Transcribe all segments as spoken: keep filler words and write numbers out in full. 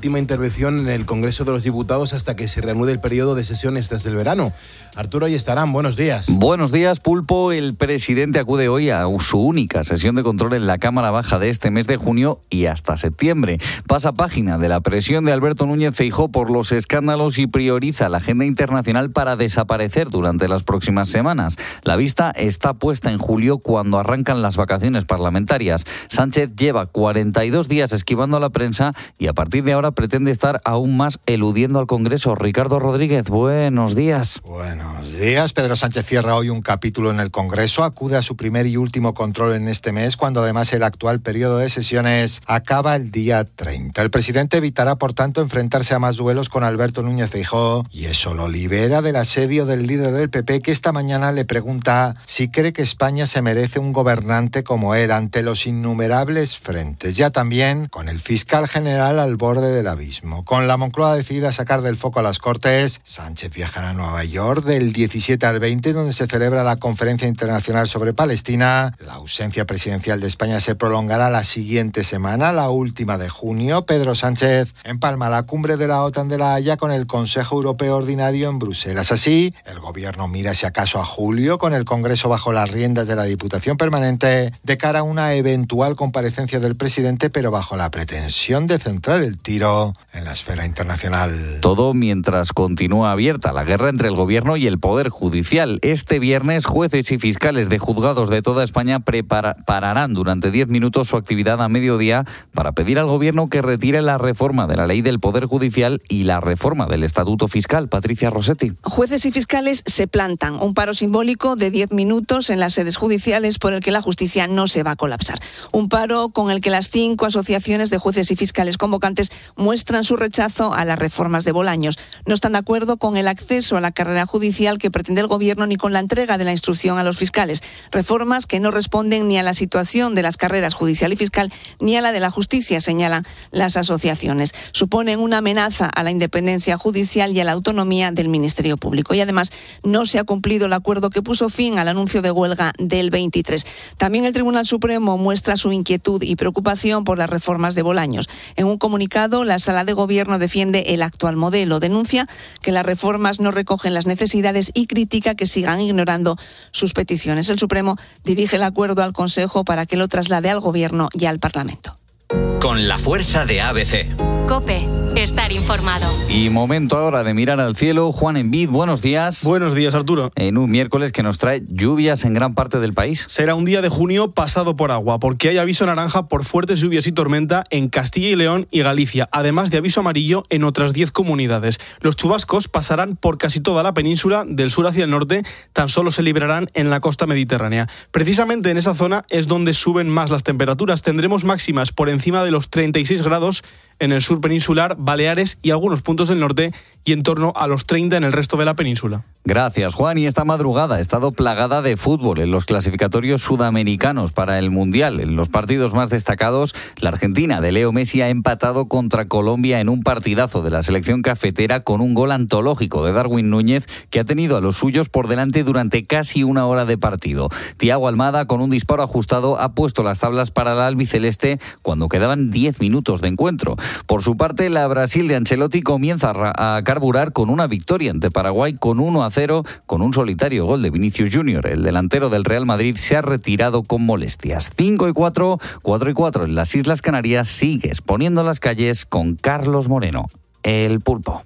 última intervención en el Congreso de los Diputados hasta que se reanude el periodo de sesiones desde el verano. Arturo Ayestarán, buenos días. Buenos días, Pulpo. El presidente acude hoy a su única sesión de control en la Cámara Baja de este mes de junio y hasta septiembre. Pasa página de la presión de Alberto Núñez Feijóo por los escándalos y prioriza la agenda internacional para desaparecer durante las próximas semanas. La vista está puesta en julio, cuando arrancan las vacaciones parlamentarias. Sánchez lleva cuarenta y dos días esquivando a la prensa y a partir de ahora pretende estar aún más eludiendo al Congreso. Ricardo Rodríguez, buenos días. Buenos días. Pedro Sánchez cierra hoy un capítulo en el Congreso, acude a su primer y último control en este mes, cuando además el actual periodo de sesiones acaba el día treinta. El presidente evitará, por tanto, enfrentarse a más duelos con Alberto Núñez Feijóo, y eso lo libera del asedio del líder del P P, que esta mañana le pregunta si cree que España se merece un gobernante como él ante los innumerables frentes. Ya también con el fiscal general al borde del abismo. Con la Moncloa decidida a sacar del foco a las Cortes, Sánchez viajará a Nueva York del diecisiete al veinte, donde se celebra la Conferencia Internacional sobre Palestina. La ausencia presidencial de España se prolongará la siguiente semana, la última de junio. Pedro Sánchez empalma la cumbre de la OTAN de La Haya con el Consejo Europeo Ordinario en Bruselas. Así, el gobierno mira si acaso a julio, con el Congreso bajo las riendas de la Diputación Permanente, de cara a una eventual comparecencia del presidente, pero bajo la pretensión de centrar el tiro en la esfera internacional. Todo mientras continúa abierta la guerra entre el gobierno y el Poder Judicial. Este viernes, jueces y fiscales de juzgados de toda España prepara, pararán durante diez minutos su actividad a mediodía para pedir al gobierno que retire la reforma de la ley del Poder Judicial y la reforma del Estatuto Fiscal. Patricia Rossetti. Jueces y fiscales se plantan un paro simbólico de diez minutos en las sedes judiciales por el que la justicia no se va a colapsar. Un paro con el que las cinco asociaciones de jueces y fiscales convocantes muestran su rechazo a las reformas de Bolaños. No están de acuerdo con el acceso a la carrera judicial que pretende el gobierno ni con la entrega de la instrucción a los fiscales. Reformas que no responden ni a la situación de las carreras judicial y fiscal ni a la de la justicia, señalan las asociaciones. Suponen una amenaza a la independencia judicial y a la autonomía del Ministerio Público. Y además no se ha cumplido el acuerdo que puso fin al anuncio de huelga del veintitrés. También el Tribunal Supremo muestra su inquietud y preocupación por las reformas de Bolaños. En un comunicado, la Sala de Gobierno defiende el actual modelo, denuncia que las reformas no recogen las necesidades y critica que sigan ignorando sus peticiones. El Supremo dirige el acuerdo al Consejo para que lo traslade al Gobierno y al Parlamento. Con la fuerza de A B C. COPE. Estar informado. Y momento ahora de mirar al cielo. Juan Envid, buenos días. Buenos días, Arturo. En un miércoles que nos trae lluvias en gran parte del país. Será un día de junio pasado por agua, porque hay aviso naranja por fuertes lluvias y tormenta en Castilla y León y Galicia, además de aviso amarillo en otras diez comunidades. Los chubascos pasarán por casi toda la península, del sur hacia el norte, tan solo se librarán en la costa mediterránea. Precisamente en esa zona es donde suben más las temperaturas. Tendremos máximas por encima de los treinta y seis grados en el sur peninsular, Baleares y algunos puntos del norte, y en torno a los treinta en el resto de la península. Gracias, Juan. Y esta madrugada ha estado plagada de fútbol en los clasificatorios sudamericanos para el Mundial. En los partidos más destacados, la Argentina de Leo Messi ha empatado contra Colombia en un partidazo de la selección cafetera con un gol antológico de Darwin Núñez, que ha tenido a los suyos por delante durante casi una hora de partido. Thiago Almada, con un disparo ajustado, ha puesto las tablas para la albiceleste cuando quedaban diez minutos de encuentro. Por su parte, la Brasil de Ancelotti comienza a carburar con una victoria ante Paraguay con uno a cero, con un solitario gol de Vinicius Junior. El delantero del Real Madrid se ha retirado con molestias. cinco y cuatro, cuatro y cuatro en las Islas Canarias. Sigue exponiendo las calles con Carlos Moreno, el Pulpo.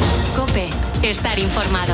COPE. Estar informado.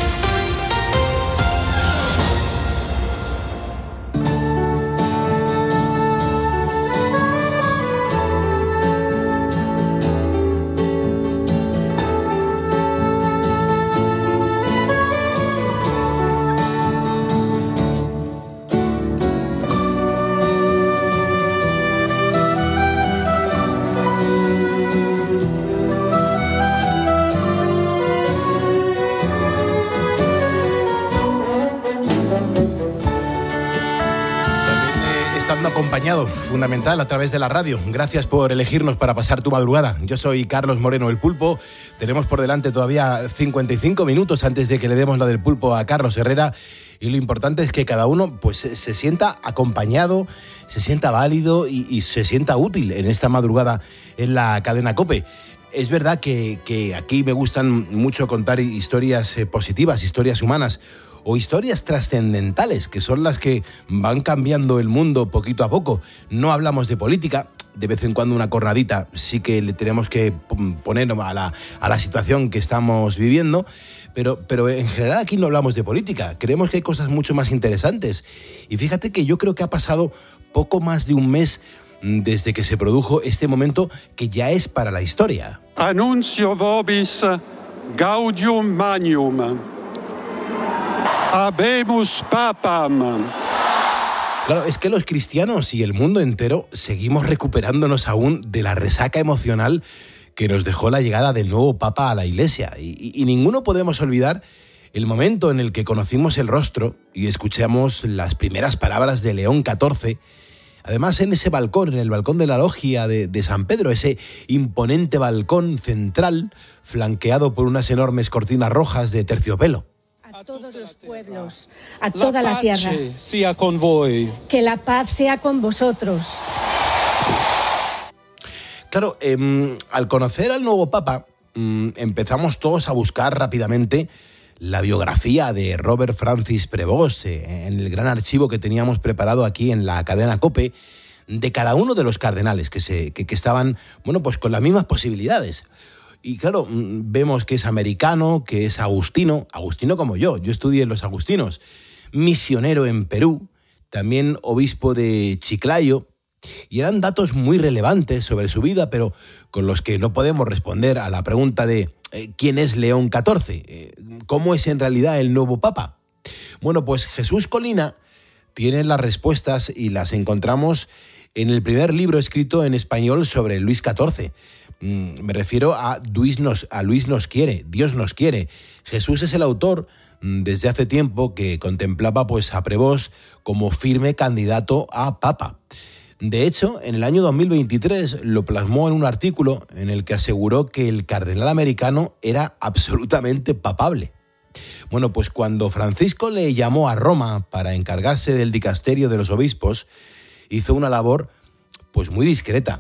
Acompañado, fundamental, a través de la radio. Gracias por elegirnos para pasar tu madrugada. Yo soy Carlos Moreno, el Pulpo. Tenemos por delante todavía cincuenta y cinco minutos antes de que le demos la del Pulpo a Carlos Herrera, y lo importante es que cada uno pues se sienta acompañado, se sienta válido y, y se sienta útil en esta madrugada en la cadena COPE. es verdad que, que aquí me gustan mucho contar historias eh, positivas, historias humanas o historias trascendentales, que son las que van cambiando el mundo poquito a poco. No hablamos de política, de vez en cuando una cornadita sí que le tenemos que poner a la, a la situación que estamos viviendo, pero, pero en general aquí no hablamos de política. Creemos que hay cosas mucho más interesantes. Y fíjate que yo creo que ha pasado poco más de un mes desde que se produjo este momento que ya es para la historia. Annuncio vobis gaudium magnum. Habemus papam. Claro, es que los cristianos y el mundo entero seguimos recuperándonos aún de la resaca emocional que nos dejó la llegada del nuevo Papa a la Iglesia. Y, y, y ninguno podemos olvidar el momento en el que conocimos el rostro y escuchamos las primeras palabras de León catorce. Además, en ese balcón, en el balcón de la logia de, de San Pedro, ese imponente balcón central, flanqueado por unas enormes cortinas rojas de terciopelo. A todos los pueblos, a toda la tierra. Sea con voi. Que la paz sea con vosotros. Claro, eh, al conocer al nuevo Papa, eh, empezamos todos a buscar rápidamente la biografía de Robert Francis Prevost eh, en el gran archivo que teníamos preparado aquí en la cadena COPE de cada uno de los cardenales que, se, que, que estaban, bueno, pues con las mismas posibilidades. Y claro, vemos que es americano, que es agustino, agustino como yo, yo estudié en los agustinos, misionero en Perú, también obispo de Chiclayo, y eran datos muy relevantes sobre su vida, pero con los que no podemos responder a la pregunta de eh, ¿quién es León catorce? Eh, ¿Cómo es en realidad el nuevo Papa? Bueno, pues Jesús Colina tiene las respuestas y las encontramos en el primer libro escrito en español sobre Luis catorce. Me refiero a Luis nos, a Luis nos quiere, Dios nos quiere. Jesús es el autor desde hace tiempo que contemplaba pues a Prevost como firme candidato a Papa. De hecho, en el año dos mil veintitrés lo plasmó en un artículo en el que aseguró que el cardenal americano era absolutamente papable. Bueno, pues cuando Francisco le llamó a Roma para encargarse del dicasterio de los obispos, hizo una labor pues muy discreta.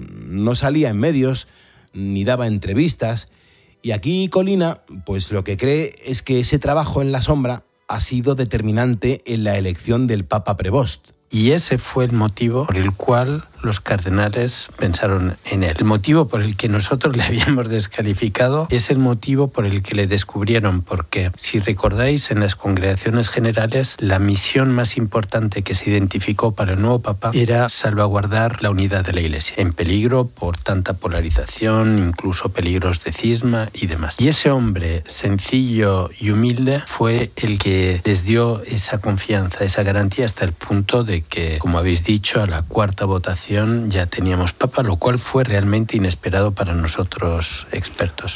No salía en medios, ni daba entrevistas, y aquí Colina pues lo que cree es que ese trabajo en la sombra ha sido determinante en la elección del Papa Prevost. Y ese fue el motivo por el cual los cardenales pensaron en él. El motivo por el que nosotros le habíamos descalificado es el motivo por el que le descubrieron, porque si recordáis, en las congregaciones generales la misión más importante que se identificó para el nuevo Papa era salvaguardar la unidad de la Iglesia, en peligro por tanta polarización, incluso peligros de cisma y demás. Y ese hombre sencillo y humilde fue el que les dio esa confianza, esa garantía, hasta el punto de que, como habéis dicho, a la cuarta votación ya teníamos Papa, lo cual fue realmente inesperado para nosotros expertos.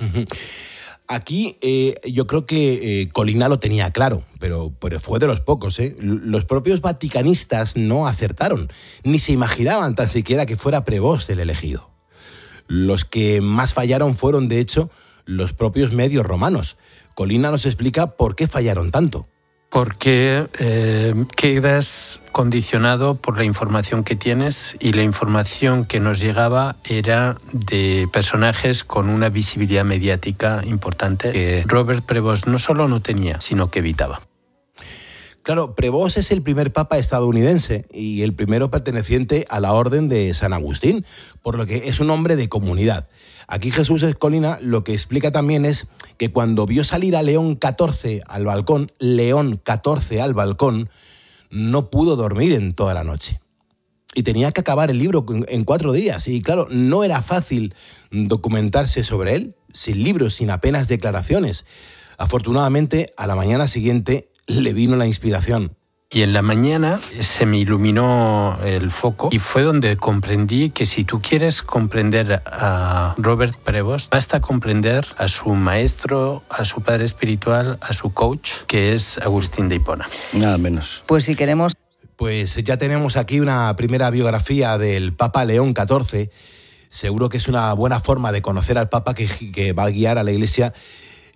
Aquí eh, yo creo que eh, Colina lo tenía claro, pero, pero fue de los pocos. ¿eh? Los propios vaticanistas no acertaron, ni se imaginaban tan siquiera que fuera Prevost el elegido. Los que más fallaron fueron, de hecho, los propios medios romanos. Colina nos explica por qué fallaron tanto. Porque eh, quedas condicionado por la información que tienes, y la información que nos llegaba era de personajes con una visibilidad mediática importante que Robert Prevost no solo no tenía, sino que evitaba. Claro, Prevost es el primer papa estadounidense y el primero perteneciente a la Orden de San Agustín, por lo que es un hombre de comunidad. Aquí Jesús Colina lo que explica también es que cuando vio salir a León catorce al balcón, León catorce al balcón, no pudo dormir en toda la noche. Y tenía que acabar el libro en cuatro días. Y claro, no era fácil documentarse sobre él, sin libros, sin apenas declaraciones. Afortunadamente, a la mañana siguiente le vino la inspiración. Y en la mañana se me iluminó el foco y fue donde comprendí que si tú quieres comprender a Robert Prevost, basta comprender a su maestro, a su padre espiritual, a su coach, que es Agustín de Hipona. Nada menos. Pues si queremos... Pues ya tenemos aquí una primera biografía del Papa León catorce. Seguro que es una buena forma de conocer al Papa que, que va a guiar a la Iglesia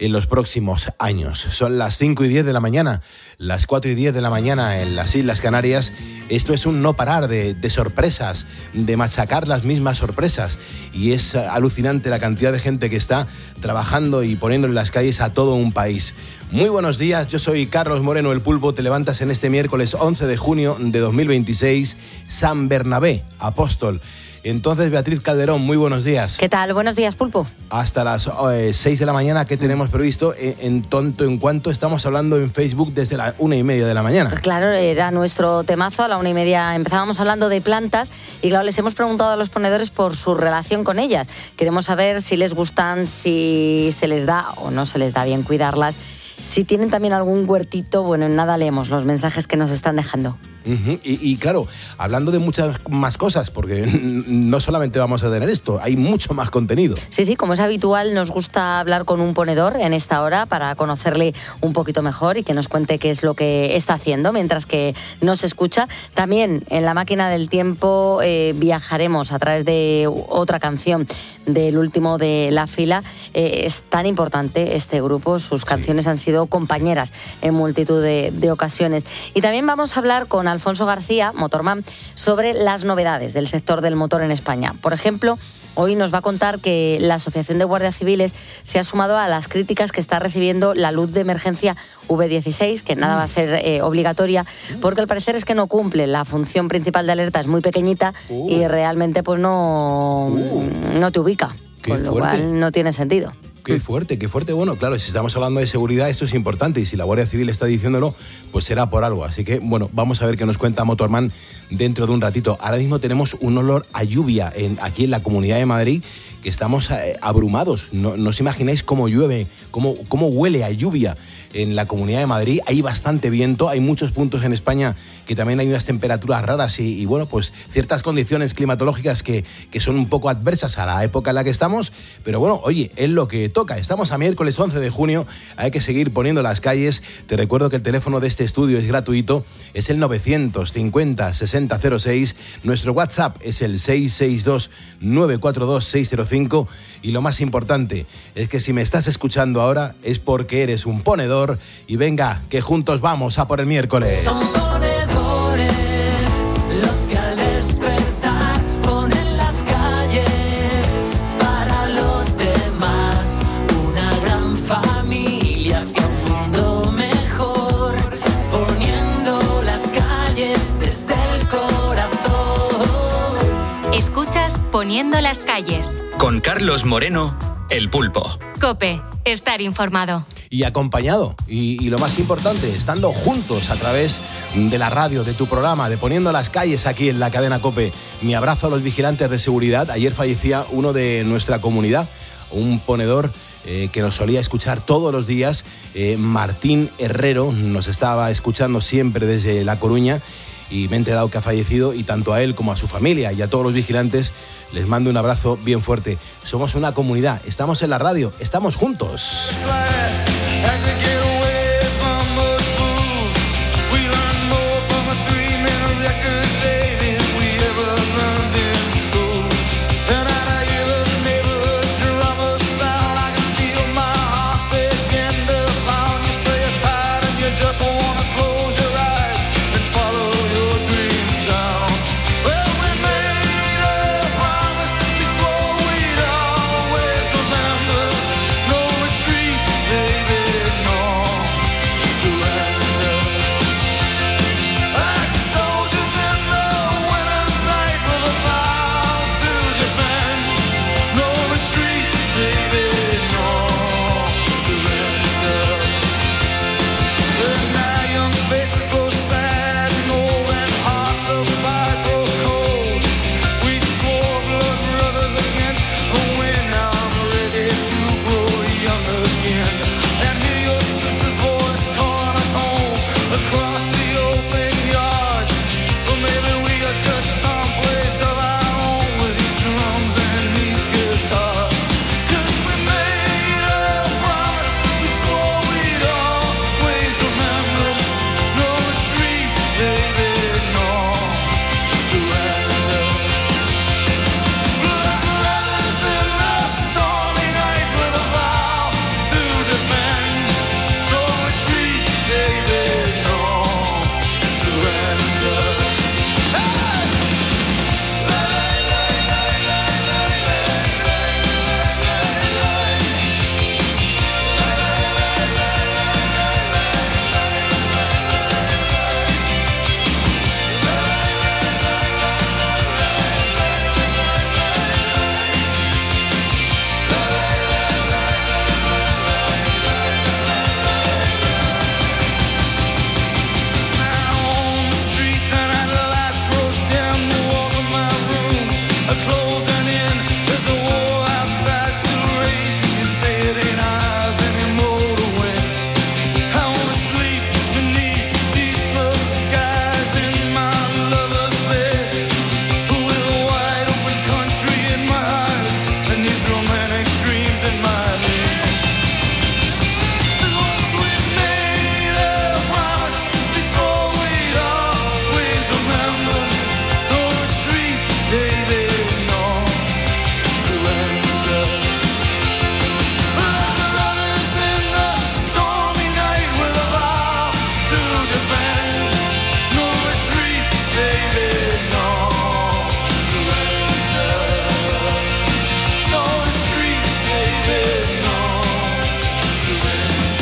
en los próximos años. Son las cinco y diez de la mañana, las cuatro y diez de la mañana en las Islas Canarias. Esto es un no parar de, de sorpresas, de machacar las mismas sorpresas. Y es alucinante la cantidad de gente que está trabajando y poniendo en las calles a todo un país. Muy buenos días, yo soy Carlos Moreno, el Pulpo. Te levantas en este miércoles once de junio de dos mil veintiséis, San Bernabé, apóstol. Entonces, Beatriz Calderón, muy buenos días. ¿Qué tal? Buenos días, Pulpo. Hasta las eh, seis de la mañana, ¿qué tenemos previsto? En, en tonto en cuanto estamos hablando en Facebook desde la una y media de la mañana. Claro, era nuestro temazo. A la una y media empezábamos hablando de plantas y, claro, les hemos preguntado a los ponedores por su relación con ellas. Queremos saber si les gustan, si se les da o no se les da bien cuidarlas. Si tienen también algún huertito, bueno, en nada leemos los mensajes que nos están dejando. Uh-huh. Y, y claro, hablando de muchas más cosas, porque no solamente vamos a tener esto, hay mucho más contenido. Sí, sí, como es habitual, nos gusta hablar con un ponedor en esta hora para conocerle un poquito mejor y que nos cuente qué es lo que está haciendo mientras que nos escucha. También en la máquina del tiempo eh, viajaremos a través de otra canción del último de la fila. Eh, es tan importante este grupo, sus canciones sí. han sido compañeras en multitud de, de ocasiones. Y también vamos a hablar con Alfonso García, motorman, sobre las novedades del sector del motor en España. Por ejemplo, hoy nos va a contar que la Asociación de Guardias Civiles se ha sumado a las críticas que está recibiendo la luz de emergencia V dieciséis, que nada va a ser eh, obligatoria, porque al parecer es que no cumple. La función principal de alerta es muy pequeñita uh. y realmente pues no, uh. no te ubica, con lo fuerte. cual no tiene sentido. Qué fuerte, qué fuerte. Bueno, claro, si estamos hablando de seguridad, esto es importante y si la Guardia Civil está diciéndolo, pues será por algo. Así que, bueno, vamos a ver qué nos cuenta Motorman dentro de un ratito. Ahora mismo tenemos un olor a lluvia en, aquí en la Comunidad de Madrid, que estamos eh, abrumados. No, no os imagináis cómo llueve, cómo, cómo huele a lluvia en la Comunidad de Madrid. Hay bastante viento, hay muchos puntos en España que también hay unas temperaturas raras y, y bueno, pues ciertas condiciones climatológicas que, que son un poco adversas a la época en la que estamos. Pero bueno, oye, es lo que toca. Estamos a miércoles once de junio, hay que seguir poniendo las calles. Te recuerdo que el teléfono de este estudio es gratuito, es el novecientos cincuenta sesenta cero seis. Nuestro WhatsApp es el seis seis dos nueve cuatro dos seis cero cinco. Y lo más importante es que si me estás escuchando ahora es porque eres un ponedor. Y venga, que juntos vamos a por el miércoles. Son ponedores los que al despertar ponen las calles para los demás. Una gran familia hacia un mundo mejor, poniendo las calles desde el corazón. Escuchas Poniendo las calles. Con Carlos Moreno, el Pulpo. COPE, estar informado. Y acompañado, y, y lo más importante, estando juntos a través de la radio, de tu programa, de Poniendo las calles aquí en la cadena COPE. Mi abrazo a los vigilantes de seguridad. Ayer fallecía uno de nuestra comunidad, un ponedor eh, que nos solía escuchar todos los días, eh, Martín Herrero, nos estaba escuchando siempre desde La Coruña. Y me he enterado que ha fallecido, y tanto a él como a su familia y a todos los vigilantes les mando un abrazo bien fuerte. Somos una comunidad, estamos en la radio, estamos juntos. Baby, no.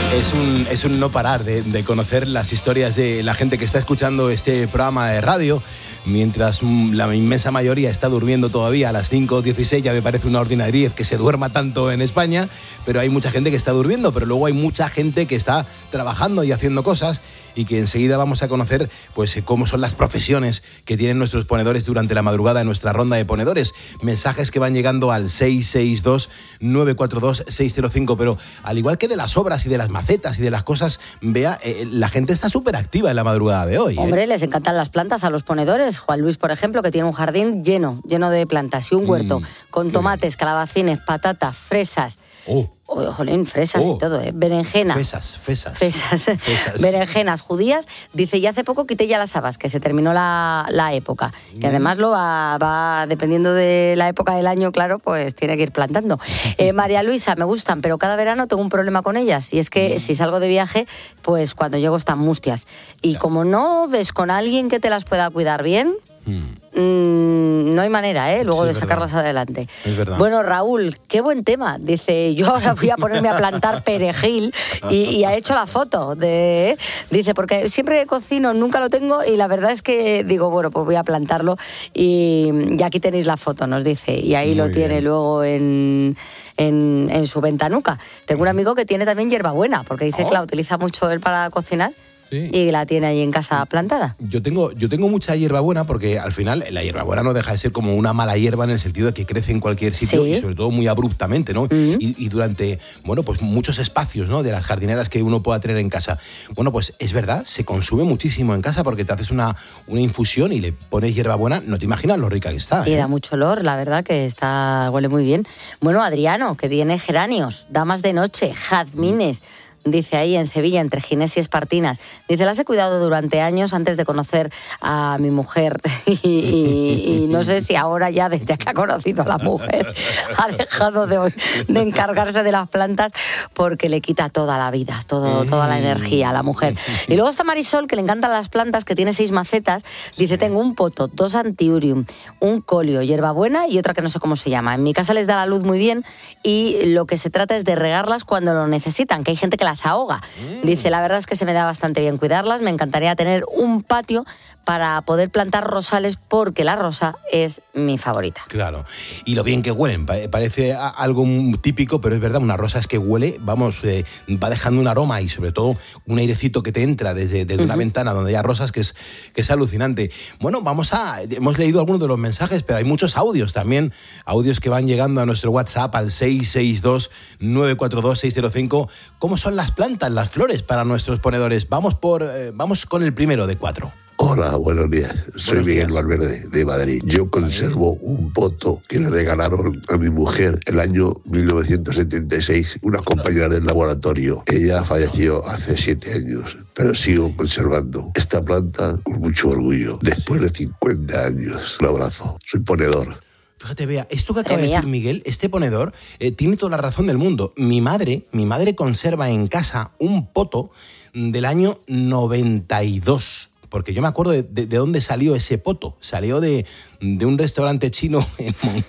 Es un, es un no parar de, de conocer las historias de la gente que está escuchando este programa de radio, mientras la inmensa mayoría está durmiendo todavía a las cinco dieciséis. Ya me parece una ordinariedad que se duerma tanto en España, pero hay mucha gente que está durmiendo, pero luego hay mucha gente que está trabajando y haciendo cosas, y que enseguida vamos a conocer pues cómo son las profesiones que tienen nuestros ponedores durante la madrugada en nuestra ronda de ponedores. Mensajes que van llegando al seis seis dos, nueve cuatro dos, seis cero cinco, pero al igual que de las obras y de las macetas y de las cosas, vea, eh, la gente está súper activa en la madrugada de hoy. ¿eh? Hombre, les encantan las plantas a los ponedores. Juan Luis, por ejemplo, que tiene un jardín lleno, lleno de plantas y un huerto Mm, con tomates, calabacines, patatas, fresas. Oh. Oh, jolín, fresas Oh. y todo, ¿eh? Berenjena. Fesas, fesas. Fesas. Fesas. Berenjenas judías. Dice, y hace poco quité ya las habas, que se terminó la, la época. Y además lo va, va, dependiendo de la época del año, claro, pues tiene que ir plantando. Eh, María Luisa, me gustan, pero cada verano tengo un problema con ellas. Y es que si salgo de viaje, pues cuando llego están mustias. Y como no des con alguien que te las pueda cuidar bien... Mm, no hay manera, ¿eh? Luego Sí, de es sacarlas adelante. Es verdad. Bueno, Raúl, qué buen tema. Dice, yo ahora voy a ponerme a plantar perejil y, y ha hecho la foto. De, dice, porque siempre cocino, nunca lo tengo y la verdad es que digo, bueno, pues voy a plantarlo y, y aquí tenéis la foto, nos dice. Y ahí Muy lo tiene bien. luego en, en, en su ventanuca. Tengo un amigo que tiene también hierbabuena, porque dice Oh. que la utiliza mucho él para cocinar. Sí. Y la tiene ahí en casa plantada. Yo tengo, yo tengo mucha hierbabuena porque al final la hierbabuena no deja de ser como una mala hierba en el sentido de que crece en cualquier sitio Sí. y sobre todo muy abruptamente, ¿no? Mm. Y, y durante, bueno, pues muchos espacios, ¿no? De las jardineras que uno pueda tener en casa. Bueno, pues es verdad, se consume muchísimo en casa porque te haces una, una infusión y le pones hierbabuena, no te imaginas lo rica que está. Y ¿eh? da mucho olor, la verdad que está, huele muy bien. Bueno, Adriano, que tiene geranios, damas de noche, jazmines. Dice ahí en Sevilla, entre Ginés y Espartinas. Dice, las he cuidado durante años antes de conocer a mi mujer. Y, y- y no sé si ahora ya, desde que ha conocido a la mujer, ha dejado de, de encargarse de las plantas porque le quita toda la vida, todo, toda la energía a la mujer. Y luego está Marisol, que le encantan las plantas, que tiene seis macetas. Dice, tengo un poto, dos antiurium, un colio, hierbabuena y otra que no sé cómo se llama. En mi casa les da la luz muy bien y lo que se trata es de regarlas cuando lo necesitan, que hay gente que las ahoga. Dice, la verdad es que se me da bastante bien cuidarlas, me encantaría tener un patio para poder plantar rosales porque la rosa es mi favorita. Claro, y lo bien que huelen, pa- parece a- algo muy típico, pero es verdad, una rosa es que huele, vamos, eh, va dejando un aroma y sobre todo un airecito que te entra desde, desde una Ujú. ventana donde hay rosas, que es, que es alucinante. Bueno, vamos a, hemos leído algunos de los mensajes, pero hay muchos audios también, audios que van llegando a nuestro WhatsApp al seis seis dos, nueve cuatro dos, seis cero cinco. ¿Cómo son las plantas, las flores para nuestros ponedores? Vamos, por, eh, vamos con el primero de cuatro. Hola, buenos días. Soy Buenos Miguel días. Valverde de Madrid. Yo conservo un poto que le regalaron a mi mujer el año mil novecientos setenta y seis, una compañera del laboratorio. Ella falleció hace siete años, pero sigo conservando esta planta con mucho orgullo. Después de cincuenta años. Un abrazo. Soy ponedor. Fíjate, vea, esto que acaba Madre de decir mía. Miguel, este ponedor, eh, tiene toda la razón del mundo. Mi madre, mi madre conserva en casa un poto del año noventa y dos. Porque yo me acuerdo de, de- de dónde salió ese poto. Salió de, de un restaurante chino. En, Mon-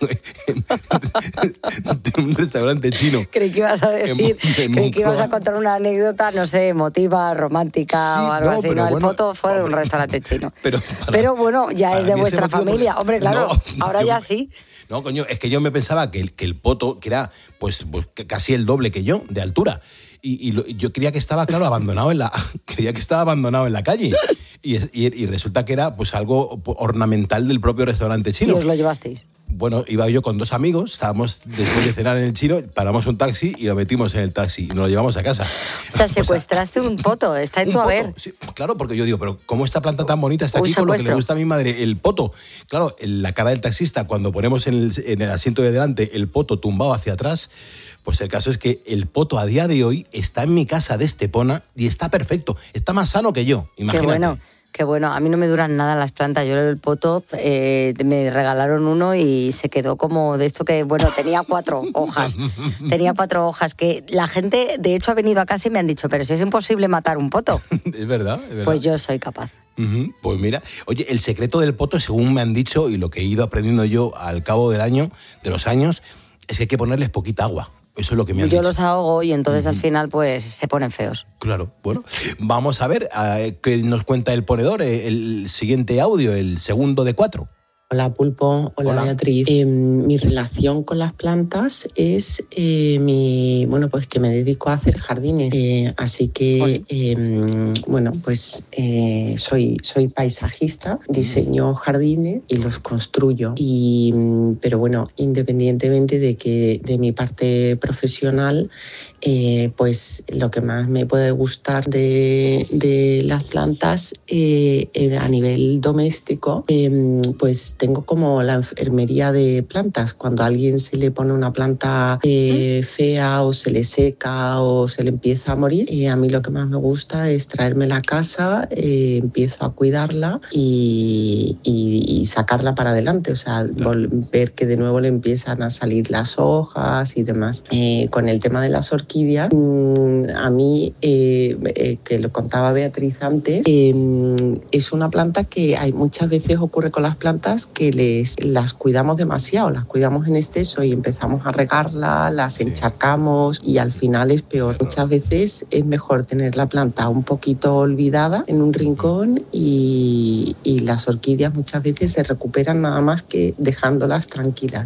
de un restaurante chino. Creí que ibas a En decir, Mon- en creí que ibas a Moncloa. contar una anécdota, no sé, emotiva, romántica Sí, o algo no, así. pero No, el bueno, poto fue de un hombre, restaurante chino. Pero, Pero bueno, ya para es de mí ese vuestra motivo, familia. porque- Hombre, claro, No, ahora yo- ya sí. No, coño, es que yo me pensaba que el, que el poto, que era pues, pues que casi el doble que yo, de altura. Y, y lo- yo creía que estaba, claro, abandonado en la, creía que estaba abandonado en la calle. Y, es- y- y resulta que era pues algo ornamental del propio restaurante Y chino. os lo llevasteis. Bueno, iba yo con dos amigos, estábamos después de cenar en el chino, paramos un taxi y lo metimos en el taxi y nos lo llevamos a casa. O sea, secuestraste un poto, está en Un tu poto, haber. sí, claro, porque yo digo, pero ¿cómo esta planta tan bonita está Un aquí con lo que le secuestro. gusta a mi madre? El poto. Claro, en la cara del taxista, cuando ponemos en el, en el asiento de delante el poto tumbado hacia atrás, pues el caso es que el poto a día de hoy está en mi casa de Estepona y está perfecto. Está más sano que yo, Qué imagínate. bueno. Qué bueno, a mí no me duran nada las plantas. Yo el poto eh, me regalaron uno y se quedó como de esto que, bueno, tenía cuatro hojas. Tenía cuatro hojas que la gente, de hecho, ha venido a casa y me han dicho, pero si es imposible matar un poto. Es verdad, es verdad. Pues yo soy capaz. Ujú, pues mira, oye, el secreto del poto, según me han dicho y lo que he ido aprendiendo yo al cabo del año, de los años, es que hay que ponerles poquita agua. Eso es lo que me han Yo dicho. los ahogo y entonces uh-huh. al final pues se ponen feos. Claro, bueno, vamos a ver uh, qué nos cuenta el ponedor, el siguiente audio, el segundo de cuatro. Hola Pulpo, hola, hola. Beatriz. Eh, mi relación con las plantas es eh, mi, bueno, pues que me dedico a hacer jardines, eh, así que eh, bueno, pues eh, soy soy paisajista, diseño jardines y los construyo. Y pero bueno, independientemente de que de mi parte profesional, eh, pues lo que más me puede gustar de, de las plantas eh, eh, a nivel doméstico, eh, pues tengo como la enfermería de plantas. Cuando a alguien se le pone una planta eh, fea o se le seca o se le empieza a morir, eh, a mí lo que más me gusta es traérmela a casa, eh, empiezo a cuidarla y, y, y sacarla para adelante, o sea, ver que de nuevo le empiezan a salir las hojas y demás. Eh, con el tema de las orquídeas, mmm, a mí, eh, eh, que lo contaba Beatriz antes, eh, es una planta que hay muchas veces ocurre con las plantas que les, las cuidamos demasiado, las cuidamos en exceso y empezamos a regarlas, las sí. encharcamos y al final es peor. Muchas veces es mejor tener la planta un poquito olvidada en un rincón y, y las orquídeas muchas veces se recuperan nada más que dejándolas tranquilas.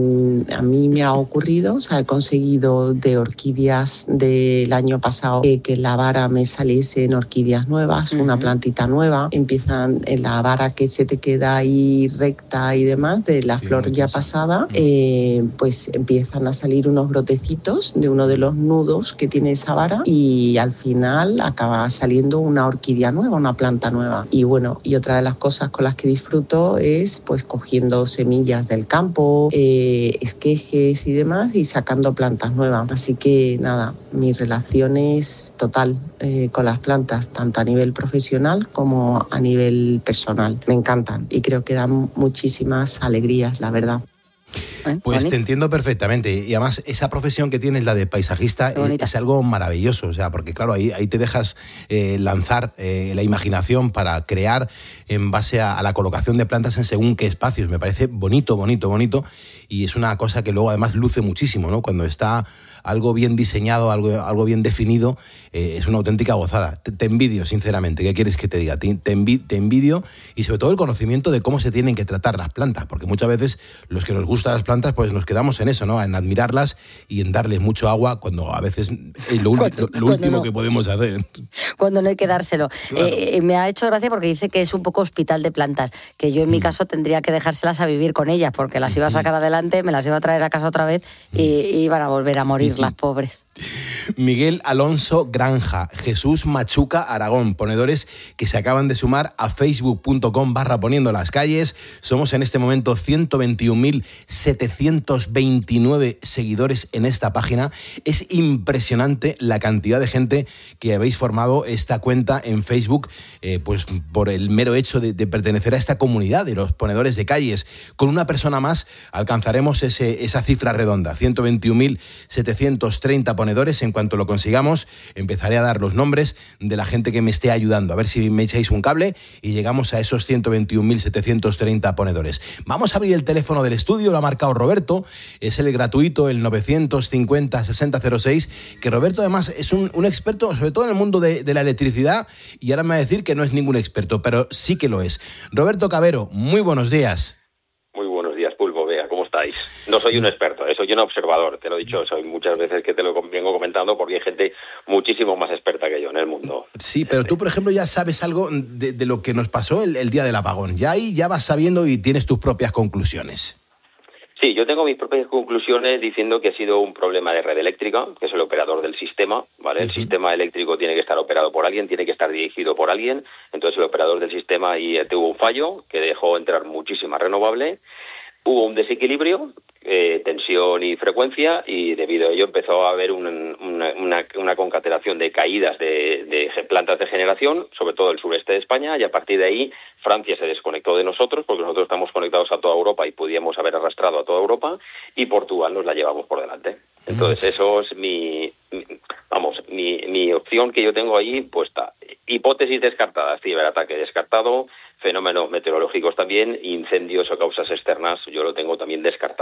A mí me ha ocurrido, o sea, he conseguido de orquídeas del año pasado que, que la vara me saliese en orquídeas nuevas, uh-huh. una plantita nueva, empiezan en la vara que se te queda ahí recta y demás, de la sí, flor ya pasada, eh, pues empiezan a salir unos brotecitos de uno de los nudos que tiene esa vara y al final acaba saliendo una orquídea nueva, una planta nueva. Y bueno, y otra de las cosas con las que disfruto es pues cogiendo semillas del campo, eh, esquejes y demás y sacando plantas nuevas. Así que nada, mi relación es total eh, con las plantas, tanto a nivel profesional como a nivel personal. Me encantan y creo que dan muchísimas alegrías, la verdad. Pues te entiendo perfectamente y además esa profesión que tienes, la de paisajista, es, es algo maravilloso, o sea, porque claro, ahí, ahí te dejas eh, lanzar eh, la imaginación para crear en base a, a la colocación de plantas en según qué espacios. Me parece bonito, bonito, bonito y es una cosa que luego además luce muchísimo, ¿no? Cuando está algo bien diseñado, algo, algo bien definido, eh, es una auténtica gozada. Te, te envidio, sinceramente, ¿qué quieres que te diga? Te, te, envi, te envidio y sobre todo el conocimiento de cómo se tienen que tratar las plantas, porque muchas veces los que nos gustan las plantas pues nos quedamos en eso, ¿no? En admirarlas y en darles mucho agua cuando a veces es lo, cuando, lo, lo último no. que podemos hacer. Cuando no hay que dárselo. Claro. Eh, me ha hecho gracia porque dice que es un poco hospital de plantas, que yo en mm. mi caso tendría que dejárselas a vivir con ellas porque las iba a sacar adelante, me las iba a traer a casa otra vez y, y iban a volver a morir las pobres. Miguel Alonso Granja, Jesús Machuca Aragón, ponedores que se acaban de sumar a facebook punto com barra poniendo las calles. Somos en este momento ciento veintiún mil setecientos veintinueve seguidores en esta página. Es impresionante la cantidad de gente que habéis formado esta cuenta en Facebook, eh, pues por el mero hecho de, de pertenecer a esta comunidad de los ponedores de calles. Con una persona más alcanzaremos ese, esa cifra redonda, ciento veintiún mil setecientos treinta ponedores. En cuanto lo consigamos, empezaré a dar los nombres de la gente que me esté ayudando, a ver si me echáis un cable y llegamos a esos ciento veintiún mil setecientos treinta ponedores. Vamos a abrir el teléfono del estudio, lo ha marcado Roberto, es el gratuito, el novecientos cincuenta sesenta cero seis, que Roberto además es un, un experto, sobre todo en el mundo de, de la electricidad, y ahora me va a decir que no es ningún experto, pero sí que lo es. Roberto Cabero, muy buenos días. Muy buenos días, Pulpo, Bea, ¿cómo estáis? No soy un experto, ¿eh? Soy un observador, te lo he dicho, soy muchas veces que te lo vengo comentando porque hay gente muchísimo más experta que yo en el mundo. Sí, pero tú, por ejemplo, ya sabes algo de, de lo que nos pasó el, el día del apagón. Ya ahí ya vas sabiendo y tienes tus propias conclusiones. Sí, yo tengo mis propias conclusiones diciendo que ha sido un problema de red eléctrica, que es el operador del sistema, ¿vale? El uh-huh. sistema eléctrico tiene que estar operado por alguien, tiene que estar dirigido por alguien, entonces el operador del sistema ahí tuvo un fallo que dejó entrar muchísima renovable, hubo un desequilibrio, eh, tensión y frecuencia, y debido a ello empezó a haber un, una, una, una concatenación de caídas de, de plantas de generación, sobre todo el sureste de España, y a partir de ahí Francia se desconectó de nosotros, porque nosotros estamos conectados a toda Europa y podíamos haber arrastrado a toda Europa, y Portugal nos la llevamos por delante. Entonces eso es mi, mi vamos, mi, mi opción que yo tengo ahí puesta. Hipótesis descartadas, ciberataque descartado, fenómenos meteorológicos también, incendios o causas externas, yo lo tengo también descartado.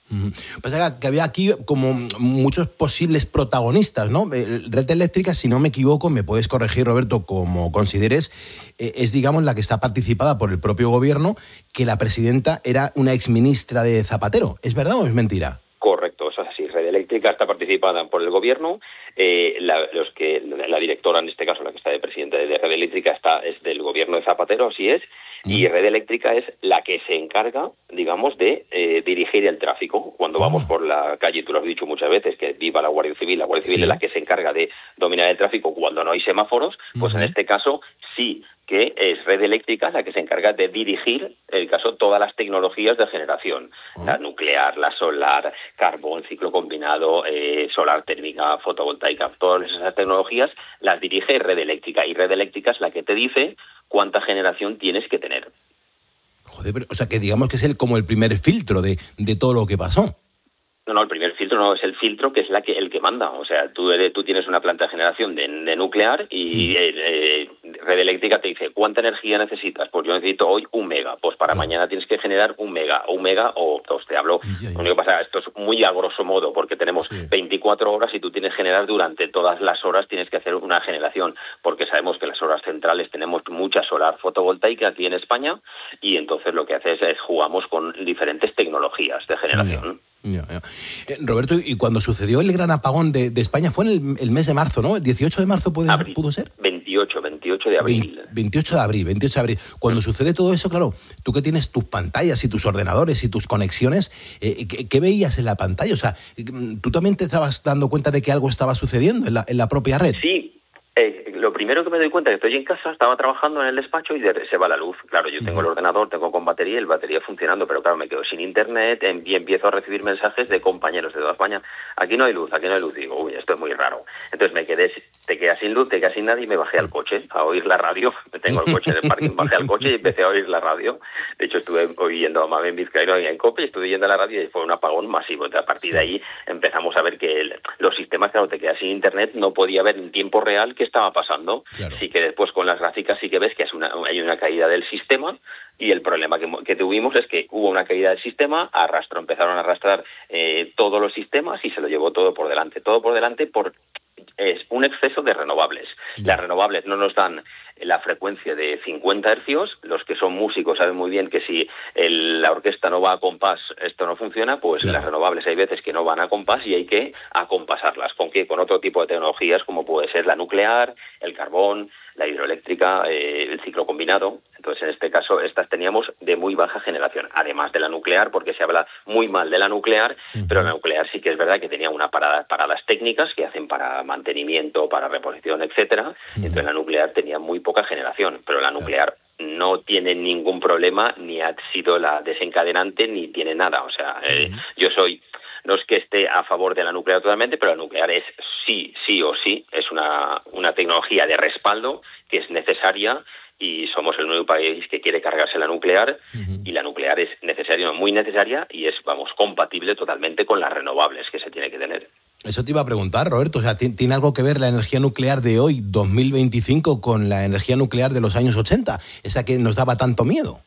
Pasa que había aquí como muchos posibles protagonistas, ¿no? Red Eléctrica, si no me equivoco, me puedes corregir, Roberto, como consideres, es, digamos, la que está participada por el propio gobierno, que la presidenta era una exministra de Zapatero. ¿Es verdad o es mentira? Correcto, eso es así. Red Eléctrica está participada por el gobierno. Eh, la, los que la directora, en este caso, la que está de presidenta de Red Eléctrica, está es del gobierno de Zapatero, así es. Y Red Eléctrica es la que se encarga, digamos, de eh, dirigir el tráfico. Cuando oh. vamos por la calle, tú lo has dicho muchas veces, que viva la Guardia Civil, la Guardia Civil sí. es la que se encarga de dominar el tráfico cuando no hay semáforos, pues uh-huh. en este caso sí que es Red Eléctrica la que se encarga de dirigir, en el caso, todas las tecnologías de generación. Uh-huh. La nuclear, la solar, carbón, ciclo combinado, eh, solar térmica, fotovoltaica, todas esas tecnologías las dirige Red Eléctrica. Y Red Eléctrica es la que te dice cuánta generación tienes que tener. Joder, pero, o sea, que digamos que es el como el primer filtro de, de todo lo que pasó. No, no, el primer filtro no es el filtro que es la que el que manda. O sea, tú eres, tú tienes una planta de generación de, de nuclear y mm. eh, eh, Red Eléctrica te dice, ¿cuánta energía necesitas? Pues yo necesito hoy un mega. Pues para sí. mañana tienes que generar un mega, un mega o dos. Te hablo. Ya, ya. Lo único que pasa, esto es muy a grosso modo, porque tenemos sí. veinticuatro horas y tú tienes que generar durante todas las horas, tienes que hacer una generación, porque sabemos que las horas centrales tenemos mucha solar fotovoltaica aquí en España y entonces lo que haces es jugamos con diferentes tecnologías de generación. Ya. Ya, ya. Eh, Roberto, y cuando sucedió el gran apagón de, de España fue en el, el mes de marzo, ¿no? ¿El dieciocho de marzo puede, pudo ser? veintiocho, veintiocho de abril. veintiocho de abril, veintiocho de abril. Cuando sucede todo eso, claro, tú que tienes tus pantallas y tus ordenadores y tus conexiones, eh, ¿qué, ¿qué veías en la pantalla? O sea, ¿tú también te estabas dando cuenta de que algo estaba sucediendo en la, en la propia red? Sí. Eh, lo primero que me doy cuenta es que estoy en casa, estaba trabajando en el despacho y de, se va la luz. Claro, yo tengo el ordenador, tengo con batería, el batería funcionando, pero claro, me quedo sin internet en, y empiezo a recibir mensajes de compañeros de toda España. Aquí no hay luz, aquí no hay luz. Digo, uy, esto es muy raro. Entonces me quedé, te quedas sin luz, te quedas sin nadie y me bajé al coche a oír la radio. Tengo el coche en el parking, bajé al coche y empecé a oír la radio. De hecho, estuve oyendo a Mabel Vizcaíno en COPE y estuve oyendo a la radio y fue un apagón masivo. Entonces, a partir de ahí empezamos a ver que el, los sistemas, claro, te quedas sin internet, no podía ver en tiempo real qué estaba pasando. Claro. Sí que después con las gráficas sí que ves que es una, hay una caída del sistema y el problema que, que tuvimos es que hubo una caída del sistema, arrastró, empezaron a arrastrar eh, todos los sistemas y se lo llevó todo por delante. Todo por delante por es un exceso de renovables. Las renovables no nos dan la frecuencia de cincuenta hercios. Los que son músicos saben muy bien que si el, la orquesta no va a compás, esto no funciona, pues claro. Las renovables hay veces que no van a compás y hay que acompasarlas. ¿Con qué? Con otro tipo de tecnologías como puede ser la nuclear, el carbón, la hidroeléctrica, eh, el ciclo combinado. Entonces, en este caso, estas teníamos de muy baja generación, además de la nuclear, porque se habla muy mal de la nuclear, uh-huh. pero la nuclear sí que es verdad que tenía una parada, paradas técnicas que hacen para mantenimiento, para reposición, etcétera. Uh-huh. Entonces, la nuclear tenía muy poca generación, pero la nuclear uh-huh. no tiene ningún problema, ni ha sido la desencadenante, ni tiene nada. O sea, uh-huh. eh, yo soy... No es que esté a favor de la nuclear totalmente, pero la nuclear es sí, sí o sí, es una, una tecnología de respaldo que es necesaria y somos el único país que quiere cargarse la nuclear uh-huh. y la nuclear es necesaria, muy necesaria y es, vamos, compatible totalmente con las renovables que se tiene que tener. Eso te iba a preguntar, Roberto, o sea, ¿tiene algo que ver la energía nuclear de hoy, dos mil veinticinco, con la energía nuclear de los años ochenta, esa que nos daba tanto miedo?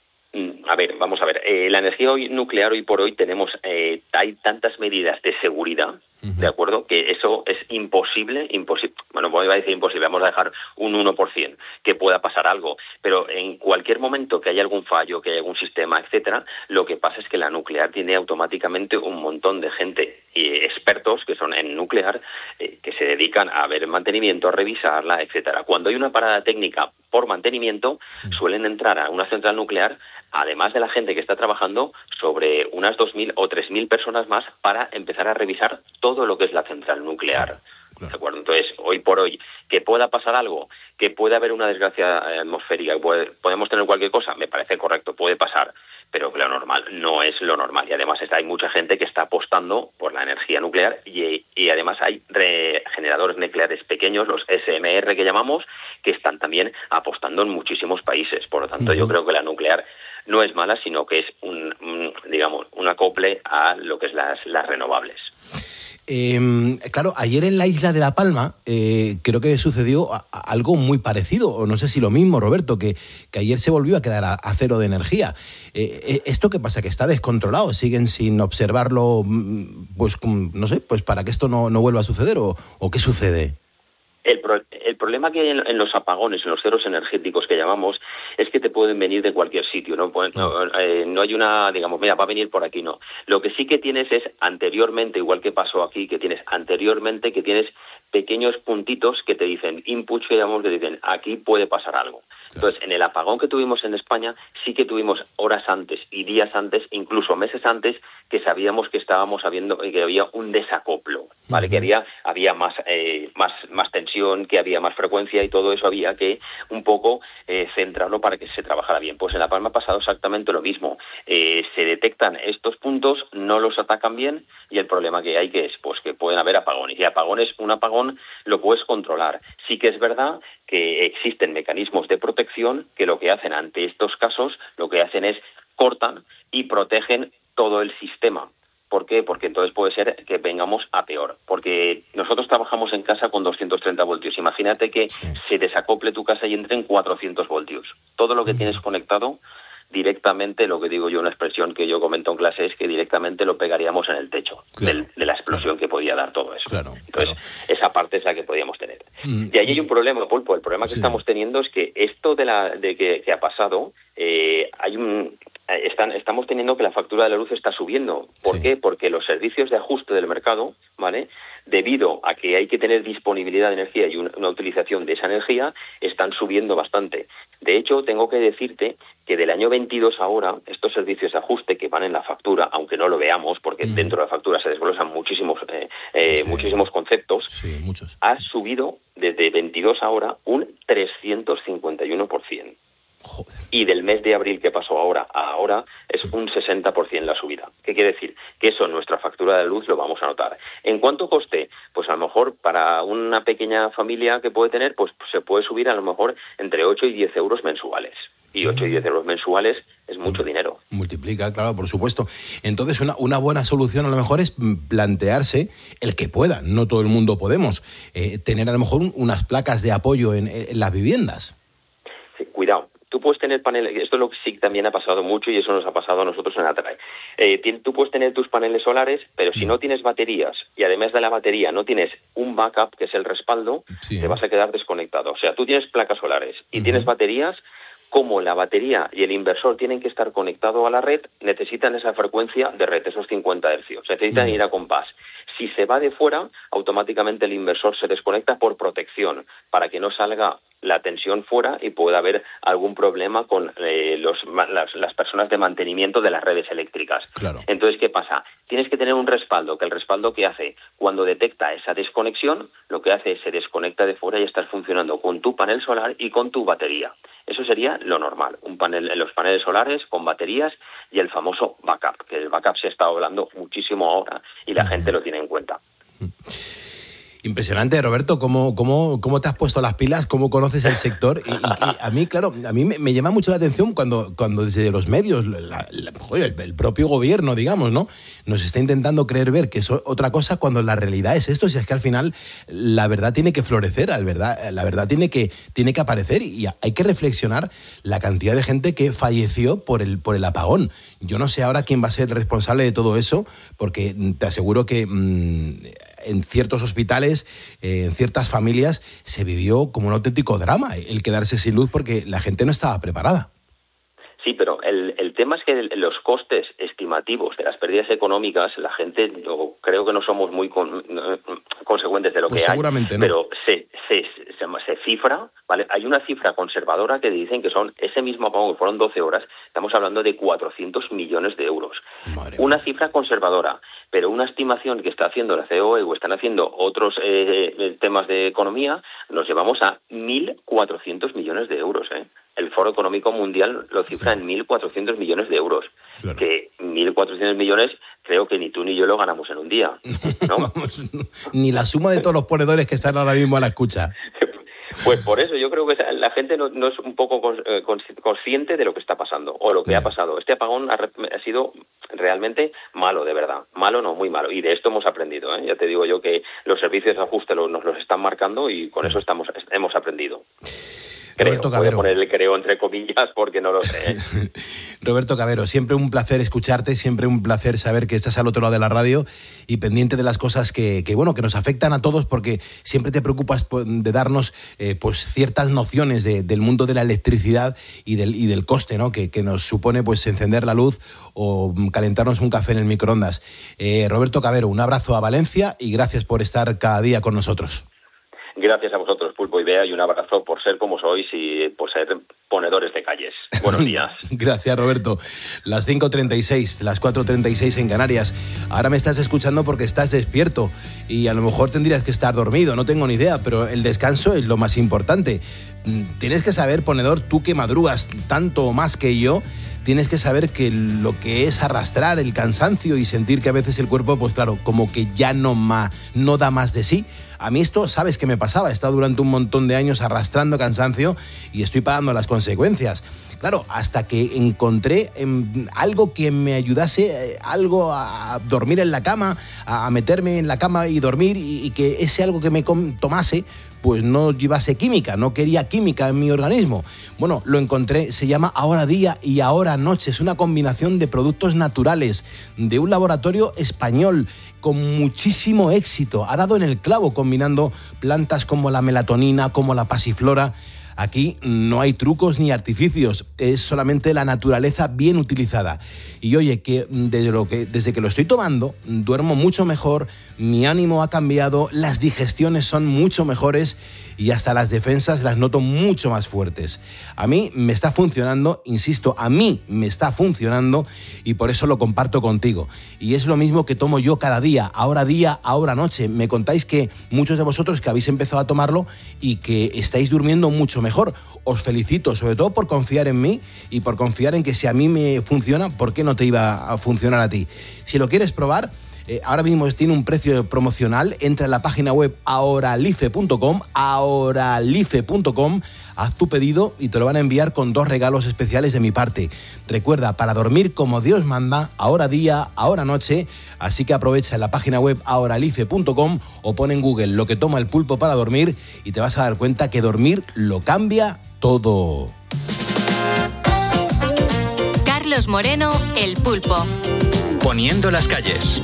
A ver, vamos a ver, eh, la energía hoy, nuclear hoy por hoy tenemos, eh, hay tantas medidas de seguridad, uh-huh. ¿de acuerdo? Que eso es imposible, imposible, bueno, voy a decir imposible, vamos a dejar un uno por ciento, que pueda pasar algo, pero en cualquier momento que haya algún fallo, que haya algún sistema, etcétera, lo que pasa es que la nuclear tiene automáticamente un montón de gente, eh, expertos que son en nuclear, eh, que se dedican a ver el mantenimiento, a revisarla, etcétera. Cuando hay una parada técnica por mantenimiento, uh-huh. suelen entrar a una central nuclear, además de la gente que está trabajando, sobre unas dos mil o tres mil personas más para empezar a revisar todo lo que es la central nuclear. Claro, claro. ¿De acuerdo? Entonces, hoy por hoy, que pueda pasar algo, que pueda haber una desgracia atmosférica, puede, podemos tener cualquier cosa, me parece correcto, puede pasar, pero lo normal no es lo normal. Y además está, hay mucha gente que está apostando por la energía nuclear y, y además hay generadores nucleares pequeños, los S M R que llamamos, que están también apostando en muchísimos países. Por lo tanto, uh-huh. yo creo que la nuclear no es mala, sino que es un, un digamos, un acople a lo que es las, las renovables. Eh, claro, ayer en la isla de La Palma eh, creo que sucedió a, a algo muy parecido, o no sé si lo mismo, Roberto, que, que ayer se volvió a quedar a, a cero de energía. Eh, ¿Esto qué pasa? ¿Que está descontrolado? ¿Siguen sin observarlo, pues no sé, pues para que esto no, no vuelva a suceder? ¿O, o qué sucede? El, pro, el problema que hay en, en los apagones, en los ceros energéticos que llamamos, es que te pueden venir de cualquier sitio, ¿no? Pues, no, eh, no hay una, digamos, mira, va a venir por aquí, no. Lo que sí que tienes es anteriormente, igual que pasó aquí, que tienes anteriormente, que tienes pequeños puntitos que te dicen, inputs que llamamos, que dicen, aquí puede pasar algo. Entonces, en el apagón que tuvimos en España, sí que tuvimos horas antes y días antes, incluso meses antes, que sabíamos que estábamos habiendo, que había un desacoplo, ¿vale? Uh-huh. Que había, había más, eh, más, más tensión, que había más frecuencia y todo eso había que un poco eh, centrarlo para que se trabajara bien. Pues en La Palma ha pasado exactamente lo mismo. Eh, se detectan estos puntos, no los atacan bien y el problema que hay que es pues que pueden haber apagones. Y apagones, un apagón lo puedes controlar. Sí que es verdad que existen mecanismos de protección que lo que hacen ante estos casos, lo que hacen es cortan y protegen todo el sistema. ¿Por qué? Porque entonces puede ser que vengamos a peor. Porque nosotros trabajamos en casa con doscientos treinta voltios. Imagínate que sí. se desacople tu casa y entre en cuatrocientos voltios. Todo lo que uh-huh. tienes conectado directamente, lo que digo yo, una expresión que yo comento en clase, es que directamente lo pegaríamos en el techo claro, del, de la explosión claro. que podía dar todo eso. Claro, Entonces, claro. esa parte es la que podíamos tener. Mm, y ahí hay un problema, Pulpo. El problema que sí. estamos teniendo es que esto de la de que, que ha pasado, eh, hay un están estamos teniendo que la factura de la luz está subiendo. ¿Por sí. qué? Porque los servicios de ajuste del mercado, ¿vale?, debido a que hay que tener disponibilidad de energía y una, una utilización de esa energía, están subiendo bastante. De hecho, tengo que decirte que del año veintidós ahora, estos servicios de ajuste que van en la factura, aunque no lo veamos, porque mm. dentro de la factura se desglosan muchísimos eh, eh, sí. muchísimos conceptos, sí, muchos. ha subido desde veintidós ahora un trescientos cincuenta y uno por ciento. Joder. Y del mes de abril que pasó ahora a ahora es un sesenta por ciento la subida. ¿Qué quiere decir? Que eso en nuestra factura de luz lo vamos a notar. ¿En cuánto coste? Pues a lo mejor para una pequeña familia que puede tener, pues se puede subir a lo mejor entre ocho y diez euros mensuales. Y ocho y diez euros mensuales es mucho dinero. Multiplica, claro, por supuesto. Entonces, una, una buena solución a lo mejor es plantearse el que pueda, no todo el mundo podemos, eh, tener a lo mejor un, unas placas de apoyo en, en las viviendas. Sí, cuidado. Tú puedes tener paneles, esto es lo que sí también ha pasado mucho y eso nos ha pasado a nosotros en Atrae. Eh, tú puedes tener tus paneles solares, pero si no tienes baterías y además de la batería no tienes un backup, que es el respaldo, sí. te vas a quedar desconectado. O sea, tú tienes placas solares y uh-huh. tienes baterías, como la batería y el inversor tienen que estar conectados a la red, necesitan esa frecuencia de red, esos cincuenta hercios, necesitan uh-huh. ir a compás. Si se va de fuera, automáticamente el inversor se desconecta por protección, para que no salga la tensión fuera y pueda haber algún problema con eh, los, las, las personas de mantenimiento de las redes eléctricas. Claro. Entonces, ¿qué pasa? Tienes que tener un respaldo, que el respaldo que hace cuando detecta esa desconexión, lo que hace es se desconecta de fuera y estás funcionando con tu panel solar y con tu batería. Eso sería lo normal, un panel, los paneles solares con baterías y el famoso backup, que el backup se está hablando muchísimo ahora y la uh-huh. gente lo tiene en cuenta. Impresionante, Roberto, ¿cómo, cómo, cómo te has puesto las pilas? ¿Cómo conoces el sector? Y, y, y a mí, claro, a mí me, me llama mucho la atención cuando, cuando desde los medios, la, la, joder, el, el propio gobierno, digamos, ¿no?, nos está intentando creer ver que es otra cosa cuando la realidad es esto. Si es que al final la verdad tiene que florecer, la verdad, la verdad tiene que, tiene que aparecer y hay que reflexionar la cantidad de gente que falleció por el, por el apagón. Yo no sé ahora quién va a ser el responsable de todo eso, porque te aseguro que mmm, en ciertos hospitales, eh, en ciertas familias, se vivió como un auténtico drama el quedarse sin luz porque la gente no estaba preparada. Sí, pero el, el tema es que los costes estimativos de las pérdidas económicas, la gente, yo creo que no somos muy con, no, consecuentes de lo pues que seguramente hay, no. pero se, se, se, se cifra, ¿vale? Hay una cifra conservadora que dicen que son, ese mismo apagón que fueron doce horas, estamos hablando de cuatrocientos millones de euros. Madre una mía. Cifra conservadora, pero una estimación que está haciendo la C O E o están haciendo otros eh, temas de economía, nos llevamos a mil cuatrocientos millones de euros, ¿eh? El Foro Económico Mundial lo cifra sí. en mil cuatrocientos millones de euros. Claro. Que mil cuatrocientos millones creo que ni tú ni yo lo ganamos en un día, ¿no? Vamos, ni la suma de todos los ponedores que están ahora mismo a la escucha. Pues por eso yo creo que la gente no, no es un poco consciente de lo que está pasando o lo que yeah. ha pasado. Este apagón ha, ha sido realmente malo, de verdad. Malo no, muy malo. Y de esto hemos aprendido, ¿eh? Ya te digo yo que los servicios de ajuste los, nos los están marcando y con eso estamos hemos aprendido. Creo, Roberto Cabero. Voy a poner el creo entre comillas porque no lo sé. ¿eh? Roberto Cabero, siempre un placer escucharte, siempre un placer saber que estás al otro lado de la radio y pendiente de las cosas que, que bueno, que nos afectan a todos, porque siempre te preocupas de darnos eh, pues ciertas nociones de, del mundo de la electricidad y del, y del coste, ¿no? que, que nos supone pues encender la luz o calentarnos un café en el microondas. Eh, Roberto Cabero, un abrazo a Valencia y gracias por estar cada día con nosotros. Gracias a vosotros, Pulpo y Bea, y un abrazo por ser como sois y por ser ponedores de calles. Buenos días. Gracias, Roberto. Las cinco treinta y seis, las cuatro treinta y seis en Canarias. Ahora me estás escuchando porque estás despierto y a lo mejor tendrías que estar dormido, no tengo ni idea, pero el descanso es lo más importante. Tienes que saber, ponedor, tú que madrugas tanto o más que yo, tienes que saber que lo que es arrastrar el cansancio y sentir que a veces el cuerpo, pues claro, como que ya no, más, no da más de sí. A mí esto, ¿sabes qué me pasaba? He estado durante un montón de años arrastrando cansancio y estoy pagando las consecuencias. Claro, hasta que encontré eh, algo que me ayudase, eh, algo a dormir en la cama, a meterme en la cama y dormir y, y que ese algo que me com- tomase pues no llevase química, no quería química en mi organismo. Bueno, lo encontré, se llama Ahora Día y Ahora Noche. Es una combinación de productos naturales de un laboratorio español con muchísimo éxito. Ha dado en el clavo combinando plantas como la melatonina, como la pasiflora. Aquí no hay trucos ni artificios, es solamente la naturaleza bien utilizada. Y oye, que desde, lo que desde que lo estoy tomando, duermo mucho mejor, mi ánimo ha cambiado, las digestiones son mucho mejores y hasta las defensas las noto mucho más fuertes. A mí me está funcionando, insisto, a mí me está funcionando y por eso lo comparto contigo. Y es lo mismo que tomo yo cada día, ahora día, ahora noche. Me contáis que muchos de vosotros que habéis empezado a tomarlo y que estáis durmiendo mucho mejor. Os felicito, sobre todo por confiar en mí y por confiar en que si a mí me funciona, ¿por qué no te iba a funcionar a ti? Si lo quieres probar, Eh, ahora mismo tiene un precio promocional. Entra en la página web ahoralife punto com, ahoralife punto com, haz tu pedido y te lo van a enviar con dos regalos especiales de mi parte. Recuerda, para dormir como Dios manda, ahora día, ahora noche, así que aprovecha en la página web ahoralife punto com o pon en Google lo que toma el pulpo para dormir y te vas a dar cuenta que dormir lo cambia todo. Carlos Moreno, El Pulpo. Poniendo las calles.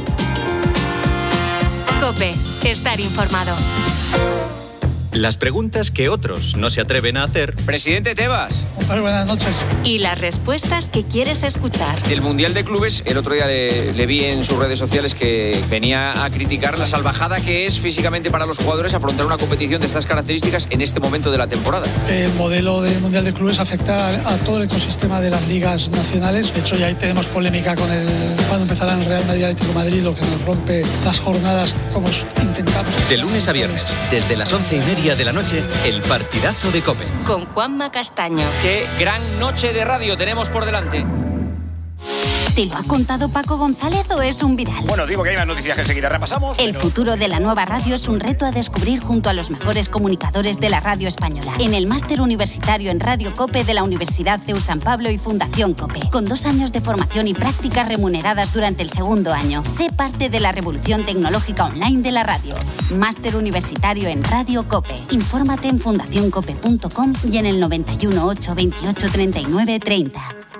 COPE, estar informado. Las preguntas que otros no se atreven a hacer. Presidente Tebas. Buenas noches. Y las respuestas que quieres escuchar. Del Mundial de Clubes, el otro día le, le vi en sus redes sociales que venía a criticar la salvajada que es físicamente para los jugadores afrontar una competición de estas características en este momento de la temporada. El modelo del Mundial de Clubes afecta a todo el ecosistema de las ligas nacionales. De hecho, ya ahí tenemos polémica con el cuando empezará el Real Madrid Atlético de Madrid, lo que nos rompe las jornadas como intentamos. De lunes a viernes, desde las once y media de la noche, el partidazo de COPE. Con Juanma Castaño. Qué gran noche de radio tenemos por delante. ¿Te lo ha contado Paco González o es un viral? Bueno, digo que hay más noticias que enseguida repasamos. El pero... futuro de la nueva radio es un reto a descubrir junto a los mejores comunicadores de la radio española. En el máster universitario en Radio COPE de la Universidad C E U San Pablo y Fundación COPE. Con dos años de formación y prácticas remuneradas durante el segundo año. Sé parte de la revolución tecnológica online de la radio. Máster universitario en Radio COPE. Infórmate en fundación cope punto com y en el noventa y uno, ocho veintiocho, treinta y nueve, treinta.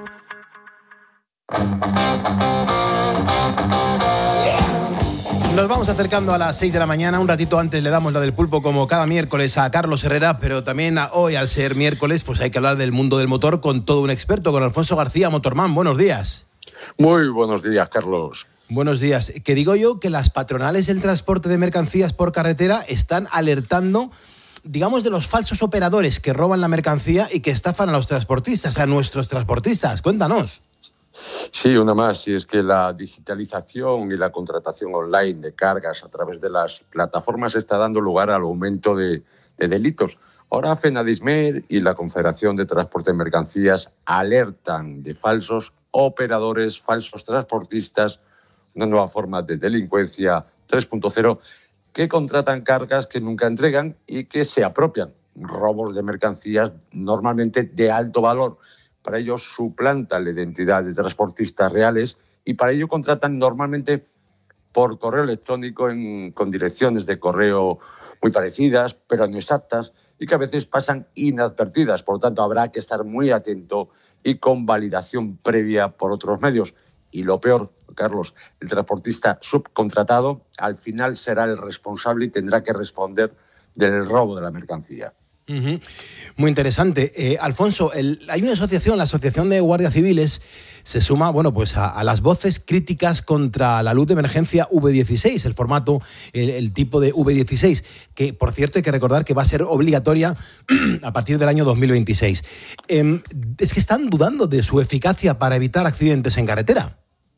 Nos vamos acercando a las seis de la mañana. Un ratito antes le damos la del pulpo como cada miércoles a Carlos Herrera, pero también a hoy, al ser miércoles, pues hay que hablar del mundo del motor con todo un experto, con Alfonso García, Motorman. Buenos días. Muy buenos días, Carlos. Buenos días. Que digo yo que las patronales del transporte de mercancías por carretera están alertando, digamos, de los falsos operadores que roban la mercancía y que estafan a los transportistas, a nuestros transportistas. Cuéntanos. Sí, una más, y es que la digitalización y la contratación online de cargas a través de las plataformas está dando lugar al aumento de, de delitos. Ahora FENADISMER y la Confederación de Transporte de Mercancías alertan de falsos operadores, falsos transportistas, una nueva forma de delincuencia tres punto cero que contratan cargas que nunca entregan y que se apropian robos de mercancías normalmente de alto valor. Para ello suplantan la identidad de transportistas reales y para ello contratan normalmente por correo electrónico en, con direcciones de correo muy parecidas, pero no exactas, y que a veces pasan inadvertidas. Por lo tanto, habrá que estar muy atento y con validación previa por otros medios. Y lo peor, Carlos, el transportista subcontratado al final será el responsable y tendrá que responder del robo de la mercancía. Uh-huh. Muy interesante. Eh, Alfonso, el, hay una asociación, la Asociación de Guardias Civiles, se suma bueno, pues a, a las voces críticas contra la luz de emergencia V dieciséis, el formato, el, el tipo de V dieciséis, que por cierto hay que recordar que va a ser obligatoria a partir del año dos mil veintiséis. Eh, es que están dudando de su eficacia para evitar accidentes en carretera.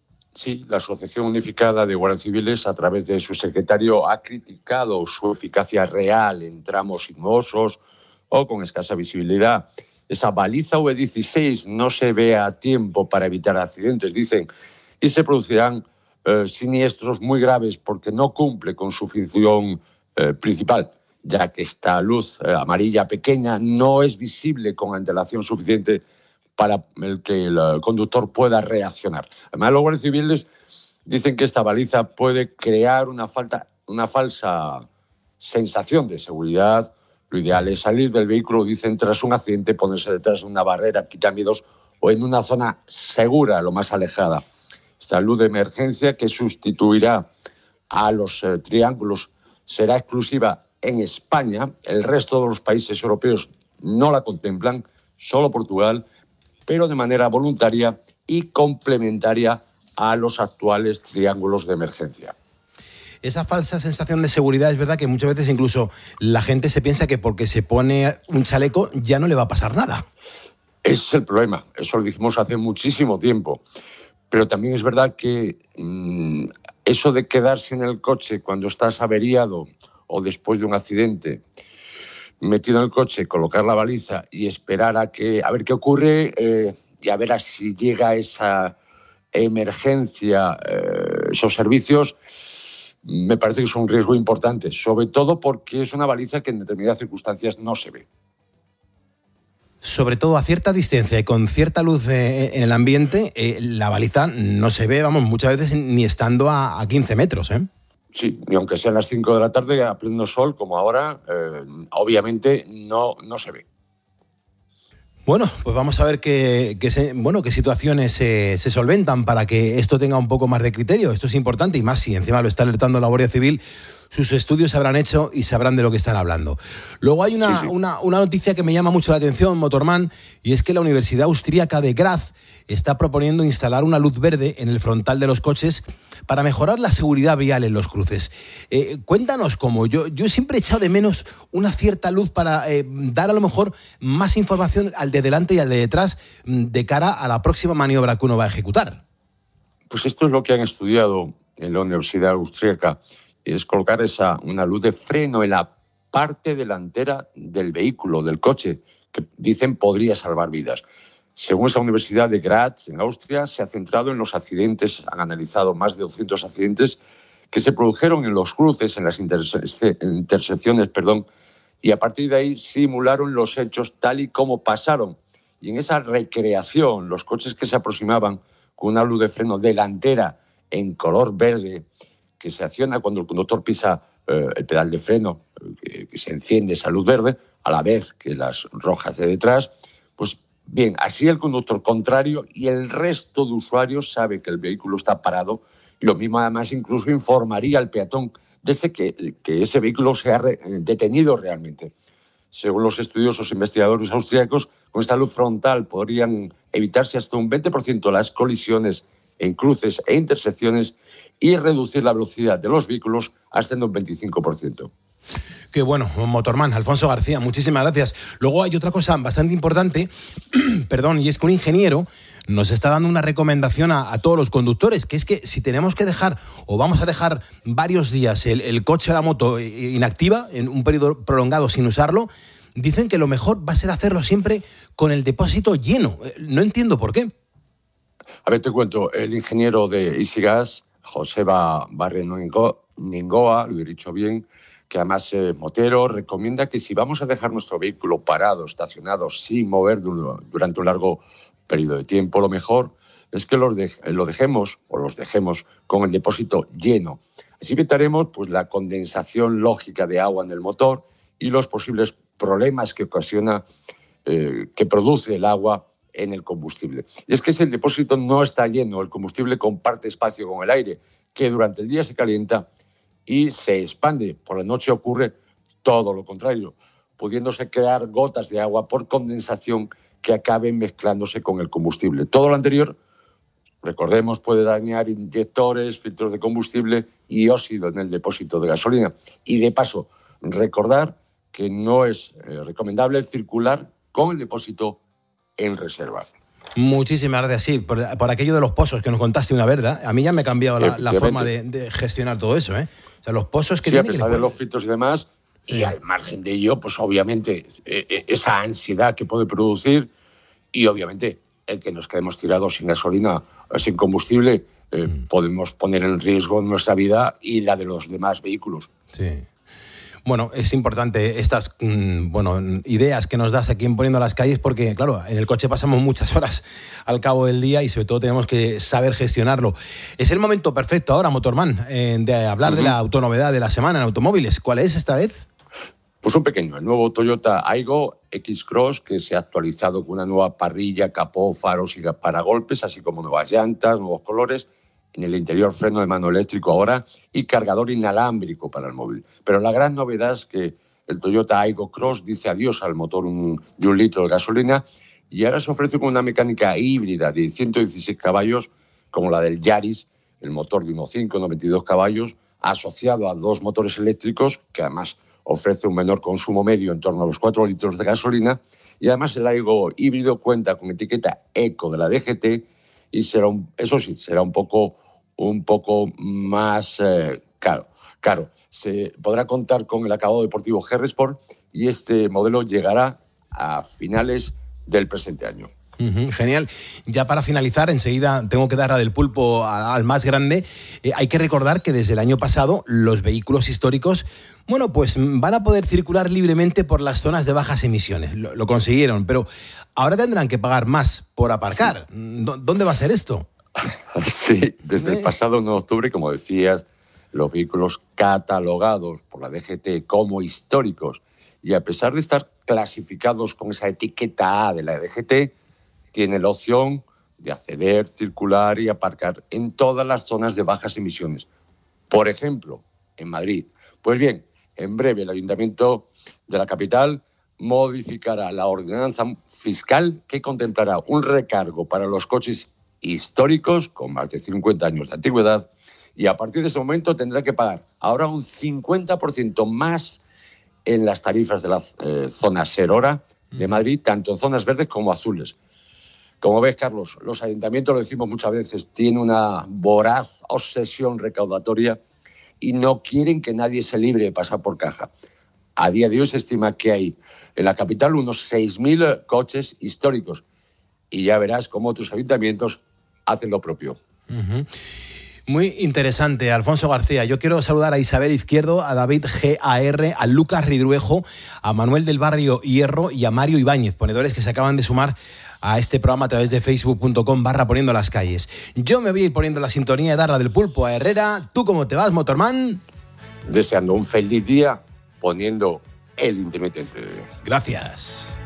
Sí, la Asociación Unificada de Guardias Civiles, a través de su secretario, ha criticado su eficacia real en tramos sinuosos o con escasa visibilidad. Esa baliza V dieciséis no se ve a tiempo para evitar accidentes, dicen, y se producirán eh, siniestros muy graves porque no cumple con su función eh, principal, ya que esta luz eh, amarilla pequeña no es visible con antelación suficiente para el que el conductor pueda reaccionar. Además, los guardias civiles dicen que esta baliza puede crear una, falta, una falsa sensación de seguridad. Lo ideal es salir del vehículo, dicen, tras un accidente, ponerse detrás de una barrera, quitamientos o en una zona segura, lo más alejada. Esta luz de emergencia que sustituirá a los eh, triángulos será exclusiva en España. El resto de los países europeos no la contemplan, solo Portugal, pero de manera voluntaria y complementaria a los actuales triángulos de emergencia. Esa falsa sensación de seguridad, es verdad que muchas veces incluso la gente se piensa que porque se pone un chaleco ya no le va a pasar nada. Ese es el problema, eso lo dijimos hace muchísimo tiempo. Pero también es verdad que mmm, eso de quedarse en el coche cuando estás averiado o después de un accidente, metido en el coche, colocar la baliza y esperar a, que, a ver qué ocurre eh, y a ver a si llega esa emergencia, eh, esos servicios, me parece que es un riesgo importante, sobre todo porque es una baliza que en determinadas circunstancias no se ve. Sobre todo a cierta distancia y con cierta luz eh, en el ambiente, eh, la baliza no se ve, vamos, muchas veces ni estando a, a quince metros, ¿eh? Sí, y aunque sean las cinco de la tarde, a pleno sol, como ahora, eh, obviamente no, no se ve. Bueno, pues vamos a ver qué, qué, se, bueno, qué situaciones se, se solventan para que esto tenga un poco más de criterio. Esto es importante y más si encima lo está alertando la Guardia Civil. Sus estudios se habrán hecho y sabrán de lo que están hablando. Luego hay una, sí, sí. una, una noticia que me llama mucho la atención, Motorman, y es que la Universidad Austríaca de Graz está proponiendo instalar una luz verde en el frontal de los coches para mejorar la seguridad vial en los cruces. Eh, cuéntanos cómo. Yo, yo siempre he echado de menos una cierta luz para eh, dar a lo mejor más información al de delante y al de detrás de cara a la próxima maniobra que uno va a ejecutar. Pues esto es lo que han estudiado en la Universidad Austríaca, es colocar esa, una luz de freno en la parte delantera del vehículo, del coche, que dicen podría salvar vidas. Según esa Universidad de Graz, en Austria, se ha centrado en los accidentes, han analizado más de doscientos accidentes que se produjeron en los cruces, en las interse- intersecciones, perdón, y a partir de ahí simularon los hechos tal y como pasaron. Y en esa recreación, los coches que se aproximaban con una luz de freno delantera en color verde, que se acciona cuando el conductor pisa eh, el pedal de freno, que, que se enciende esa luz verde, a la vez que las rojas de detrás, pues bien, así el conductor contrario y el resto de usuarios sabe que el vehículo está parado y lo mismo además incluso informaría al peatón de ese que, que ese vehículo se ha re, detenido realmente. Según los estudiosos investigadores austríacos, con esta luz frontal podrían evitarse hasta un veinte por ciento las colisiones en cruces e intersecciones y reducir la velocidad de los vehículos hasta en un veinticinco por ciento. Qué bueno, Motorman, Alfonso García, muchísimas gracias. Luego hay otra cosa bastante importante, perdón, y es que un ingeniero nos está dando una recomendación a, a todos los conductores, que es que si tenemos que dejar o vamos a dejar varios días el, el coche o la moto inactiva, en un periodo prolongado sin usarlo, dicen que lo mejor va a ser hacerlo siempre con el depósito lleno. No entiendo por qué. A ver, te cuento, el ingeniero de EasyGas, Joseba Barreno Ningoa, lo he dicho bien, que además eh, Motero recomienda que si vamos a dejar nuestro vehículo parado, estacionado, sin mover durante un largo periodo de tiempo, lo mejor es que los de, lo dejemos o los dejemos con el depósito lleno. Así evitaremos pues, la condensación lógica de agua en el motor y los posibles problemas que ocasiona, eh, que produce el agua en el combustible. Y es que si el depósito no está lleno, el combustible comparte espacio con el aire, que durante el día se calienta y se expande. Por la noche ocurre todo lo contrario, pudiéndose crear gotas de agua por condensación que acaben mezclándose con el combustible. Todo lo anterior, recordemos, puede dañar inyectores, filtros de combustible y óxido en el depósito de gasolina. Y de paso, recordar que no es eh, recomendable circular con el depósito en reserva. Muchísimas gracias, sí, por, por aquello de los pozos que nos contaste una verdad. A mí ya me ha cambiado la, la forma de, de gestionar todo eso, ¿eh? O sea, los pozos que sí, tienen... a pesar que de los filtros y demás, sí. Y al margen de ello, pues obviamente eh, esa ansiedad que puede producir y obviamente el que nos quedemos tirados sin gasolina, sin combustible, eh, mm. podemos poner en riesgo nuestra vida y la de los demás vehículos. Sí. Bueno, es importante estas mmm, bueno, ideas que nos das aquí en Poniendo las Calles porque, claro, en el coche pasamos muchas horas al cabo del día y sobre todo tenemos que saber gestionarlo. Es el momento perfecto ahora, Motorman, eh, de hablar uh-huh. de la autonovedad de la semana en automóviles. ¿Cuál es esta vez? Pues un pequeño, el nuevo Toyota Aygo X-Cross, que se ha actualizado con una nueva parrilla, capó, faros y paragolpes, así como nuevas llantas, nuevos colores. En el interior freno de mano eléctrico ahora y cargador inalámbrico para el móvil. Pero la gran novedad es que el Toyota Aygo Cross dice adiós al motor un, de un litro de gasolina y ahora se ofrece con una mecánica híbrida de ciento dieciséis caballos, como la del Yaris, el motor de uno punto cinco, noventa y dos caballos, asociado a dos motores eléctricos, que además ofrece un menor consumo medio en torno a los cuatro litros de gasolina, y además el Aygo híbrido cuenta con etiqueta Eco de la D G T y será un, eso sí, será un poco... un poco más eh, caro. Claro, se podrá contar con el acabado deportivo G R Sport y este modelo llegará a finales del presente año. Uh-huh, genial. Ya para finalizar, enseguida tengo que dar a del pulpo a, al más grande. Eh, hay que recordar que desde el año pasado los vehículos históricos, bueno, pues van a poder circular libremente por las zonas de bajas emisiones. Lo, lo consiguieron, pero ahora tendrán que pagar más por aparcar. ¿Dónde va a ser esto? Sí, desde el pasado uno de octubre, como decías, los vehículos catalogados por la D G T como históricos y a pesar de estar clasificados con esa etiqueta A de la D G T, tienen la opción de acceder, circular y aparcar en todas las zonas de bajas emisiones. Por ejemplo, en Madrid. Pues bien, en breve el Ayuntamiento de la capital modificará la ordenanza fiscal que contemplará un recargo para los coches históricos con más de cincuenta años de antigüedad y a partir de ese momento tendrá que pagar ahora un cincuenta por ciento más en las tarifas de la eh, zona Serora de Madrid, tanto en zonas verdes como azules. Como ves, Carlos, los ayuntamientos, lo decimos muchas veces, tienen una voraz obsesión recaudatoria y no quieren que nadie se libre de pasar por caja. A día de hoy se estima que hay en la capital unos seis mil coches históricos y ya verás cómo otros ayuntamientos hacen lo propio. Uh-huh. Muy interesante, Alfonso García. Yo quiero saludar a Isabel Izquierdo, a David G A R, a Lucas Ridruejo, a Manuel del Barrio Hierro y a Mario Ibáñez, ponedores que se acaban de sumar a este programa a través de facebook punto com barra Poniendo las Calles. Yo me voy a ir poniendo la sintonía de darla del pulpo a Herrera. ¿Tú cómo te vas, Motorman? Deseando un feliz día poniendo el intermitente. Gracias.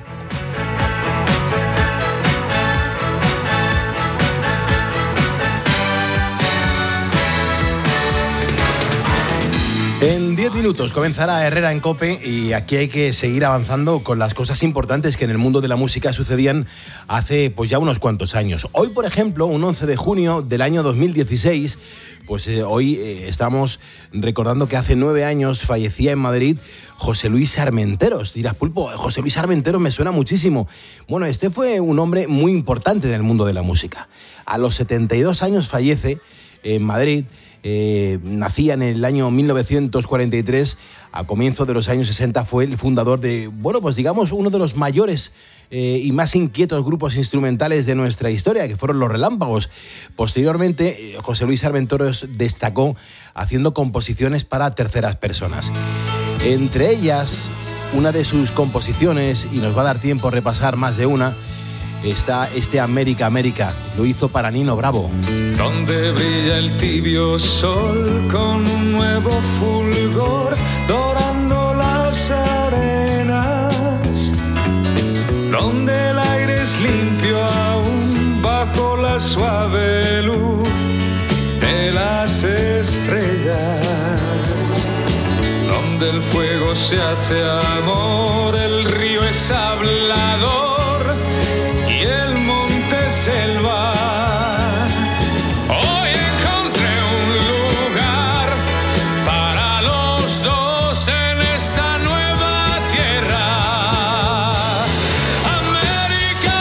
En diez minutos comenzará Herrera en COPE y aquí hay que seguir avanzando con las cosas importantes que en el mundo de la música sucedían hace pues ya unos cuantos años. Hoy, por ejemplo, un once de junio del año dos mil dieciséis, pues eh, hoy eh, estamos recordando que hace nueve años fallecía en Madrid José Luis Armenteros. Dirás, pulpo, José Luis Armenteros me suena muchísimo. Bueno, este fue un hombre muy importante en el mundo de la música. A los setenta y dos años fallece en Madrid. Eh, nacía en el año mil novecientos cuarenta y tres, a comienzo de los años sesenta fue el fundador de, bueno, pues digamos, uno de los mayores eh, y más inquietos grupos instrumentales de nuestra historia, que fueron los Relámpagos. Posteriormente, eh, José Luis Armenteros destacó haciendo composiciones para terceras personas. Entre ellas, una de sus composiciones, y nos va a dar tiempo a repasar más de una, está este América, América. Lo hizo para Nino Bravo. Donde brilla el tibio sol con un nuevo fulgor, dorando las arenas. Donde el aire es limpio aún bajo la suave luz de las estrellas. Donde el fuego se hace amor, el río es hablador y el monte selva. Hoy encontré un lugar para los dos en esa nueva tierra. América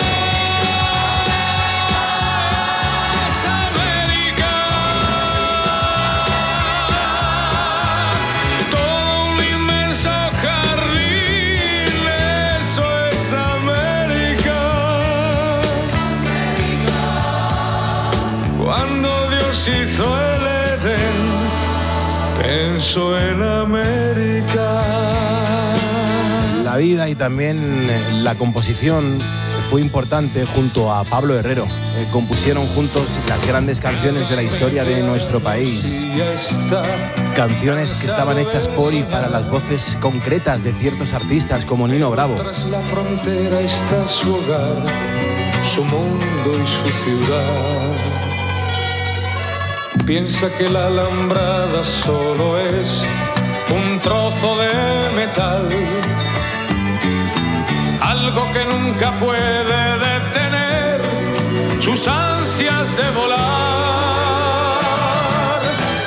es América. Todo un inmenso jardín, eso es América. Cuando Dios hizo el Edén, pensó en América. La vida y también la composición fue importante junto a Pablo Herrero. Eh, compusieron juntos las grandes canciones de la historia de nuestro país. Canciones que estaban hechas por y para las voces concretas de ciertos artistas como Nino Bravo. Tras la frontera está su hogar, su mundo y su ciudad. Piensa que la alambrada solo es un trozo de metal, algo que nunca puede detener sus ansias de volar.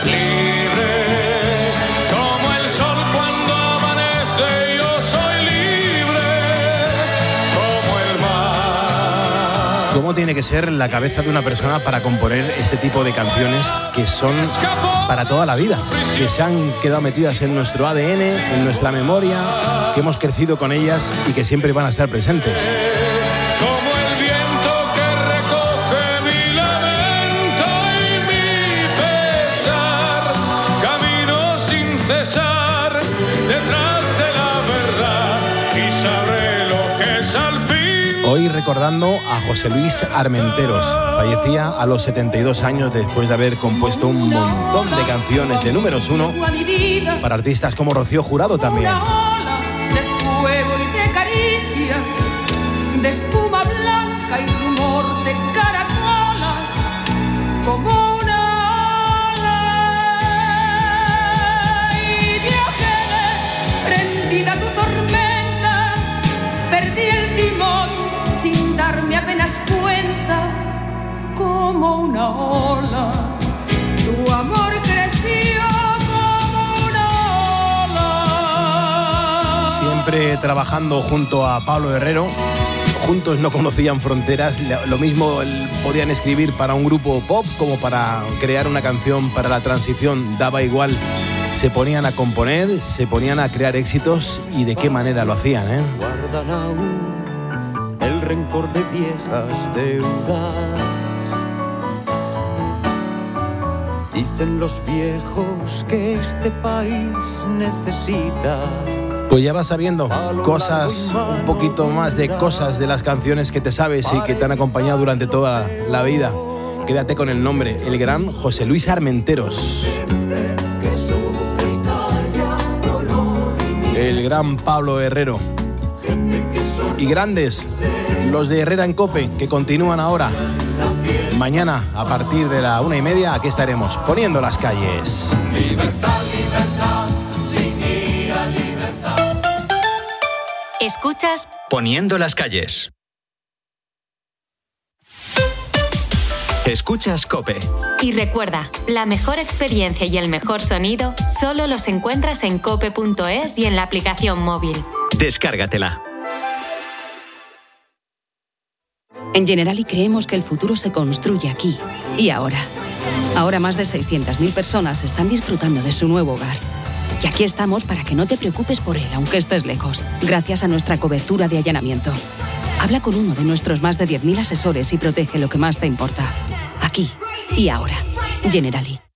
Libre como el sol cuando amanece, yo soy libre como el mar. ¿Cómo tiene que ser la cabeza de una persona para componer este tipo de canciones que son para toda la vida, que se han quedado metidas en nuestro A D N, en nuestra memoria, que hemos crecido con ellas y que siempre van a estar presentes? Como el viento que recoge mi lamento y mi pesar, camino sin cesar detrás de la verdad y sabré lo que es al fin. Hoy recordando a José Luis Armenteros. Fallecía a los setenta y dos años después de haber compuesto un montón de canciones de números uno para artistas como Rocío Jurado también. De fuego y de caricias, de espuma blanca y rumor de caracolas, como una ola. Y yo quedé prendida a tu tormenta, perdí el timón sin darme apenas cuenta, como una ola. Tu amor creció como una ola. Siempre trabajando junto a Pablo Herrero. Juntos no conocían fronteras. Lo mismo podían escribir para un grupo pop como para crear una canción para la transición. Daba igual. Se ponían a componer, se ponían a crear éxitos y de qué manera lo hacían, ¿eh? Guardan aún el rencor de viejas deudas. Dicen los viejos que este país necesita. Pues ya vas sabiendo cosas, un poquito más de cosas de las canciones que te sabes y que te han acompañado durante toda la vida. Quédate con el nombre, el gran José Luis Armenteros. El gran Pablo Herrero. Y grandes, los de Herrera en Cope, que continúan ahora. Mañana, a partir de la una y media, aquí estaremos poniendo las calles. Libertad, libertad, sin ir a libertad. Escuchas Poniendo las calles. Escuchas COPE. y recuerda, la mejor experiencia y el mejor sonido solo los encuentras en cope punto es y en la aplicación móvil. Descárgatela. En Generali creemos que el futuro se construye aquí y ahora. Ahora más de seiscientas mil personas están disfrutando de su nuevo hogar. Y aquí estamos para que no te preocupes por él, aunque estés lejos, gracias a nuestra cobertura de allanamiento. Habla con uno de nuestros más de diez mil asesores y protege lo que más te importa. Aquí y ahora. Generali.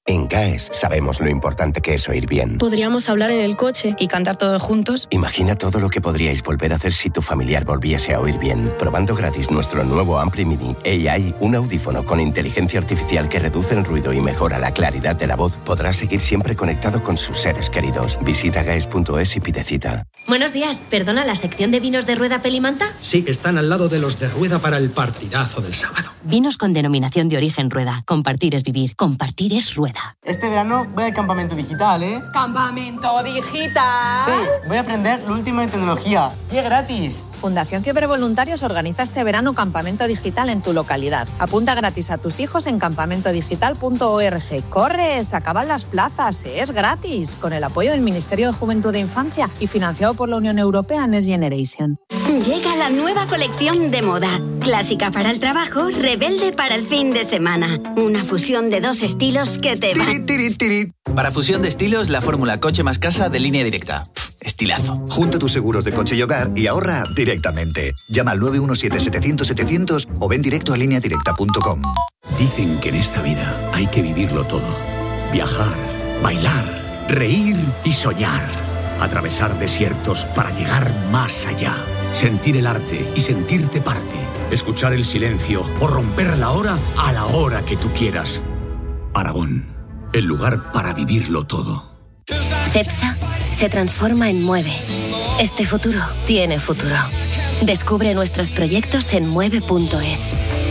En C A E S sabemos lo importante que es oír bien. Podríamos hablar en el coche y cantar todos juntos. Imagina todo lo que podríais volver a hacer si tu familiar volviese a oír bien. Probando gratis nuestro nuevo Ampli Mini A I, un audífono con inteligencia artificial que reduce el ruido y mejora la claridad de la voz, podrás seguir siempre conectado con sus seres queridos. Visita gaes punto es y pide cita. Buenos días, ¿perdona la sección de vinos de Rueda Pelimanta? Sí, están al lado de los de Rueda para el partidazo del sábado. Vinos con denominación de origen Rueda. Compartir es vivir, compartir es Rueda. Este verano voy al campamento digital, ¿eh? ¿Campamento digital? Sí, voy a aprender lo último en tecnología. ¡Y es gratis! Fundación Fiebre Voluntarios organiza este verano campamento digital en tu localidad. Apunta gratis a tus hijos en campamento digital punto org. ¡Corre! Se acaban las plazas. Es gratis. Con el apoyo del Ministerio de Juventud e Infancia y financiado por la Unión Europea Next Generation. Llega la nueva colección de moda. Clásica para el trabajo, rebelde para el fin de semana. Una fusión de dos estilos que te van... Para fusión de estilos, la fórmula coche más casa de Línea Directa. Estilazo. Junta tus seguros de coche y hogar y ahorra directamente. Llama al nueve uno siete, setecientos, setecientos o ven directo a línea directa punto com. Dicen que en esta vida hay que vivirlo todo. Viajar, bailar, reír y soñar. Atravesar desiertos para llegar más allá. Sentir el arte y sentirte parte. Escuchar el silencio o romper la hora a la hora que tú quieras. Aragón, el lugar para vivirlo todo. Cepsa se transforma en Mueve. Este futuro tiene futuro. Descubre nuestros proyectos en mueve punto es.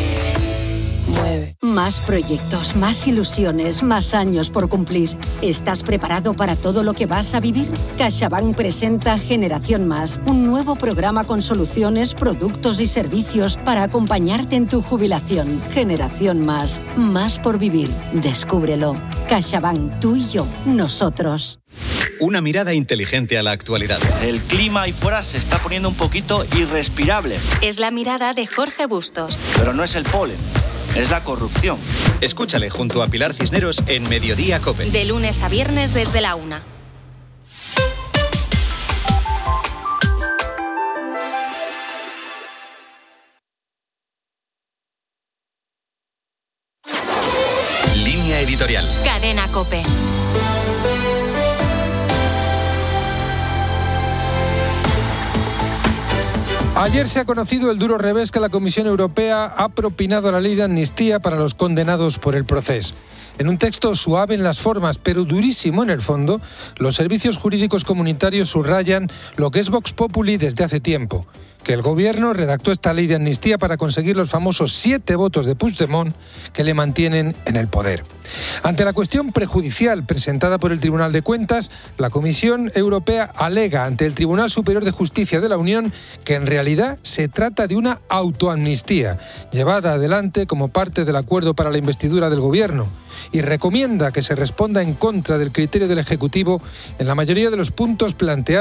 Mueve. Más proyectos, más ilusiones, más años por cumplir. ¿Estás preparado para todo lo que vas a vivir? CaixaBank presenta Generación Más, un nuevo programa con soluciones, productos y servicios para acompañarte en tu jubilación. Generación Más, más por vivir. Descúbrelo. CaixaBank, tú y yo, nosotros. Una mirada inteligente a la actualidad. El clima ahí fuera se está poniendo un poquito irrespirable. Es la mirada de Jorge Bustos. Pero no es el polen, es la corrupción. Escúchale junto a Pilar Cisneros en Mediodía COPE. De lunes a viernes desde la una. Línea editorial. Cadena COPE. Ayer se ha conocido el duro revés que la Comisión Europea ha propinado a la ley de amnistía para los condenados por el Procés. En un texto suave en las formas, pero durísimo en el fondo, los servicios jurídicos comunitarios subrayan lo que es Vox Populi desde hace tiempo, que el gobierno redactó esta ley de amnistía para conseguir los famosos siete votos de Puigdemont que le mantienen en el poder. Ante la cuestión prejudicial presentada por el Tribunal de Cuentas, la Comisión Europea alega ante el Tribunal Superior de Justicia de la Unión que en realidad se trata de una autoamnistía, llevada adelante como parte del acuerdo para la investidura del gobierno, y recomienda que se responda en contra del criterio del Ejecutivo en la mayoría de los puntos planteados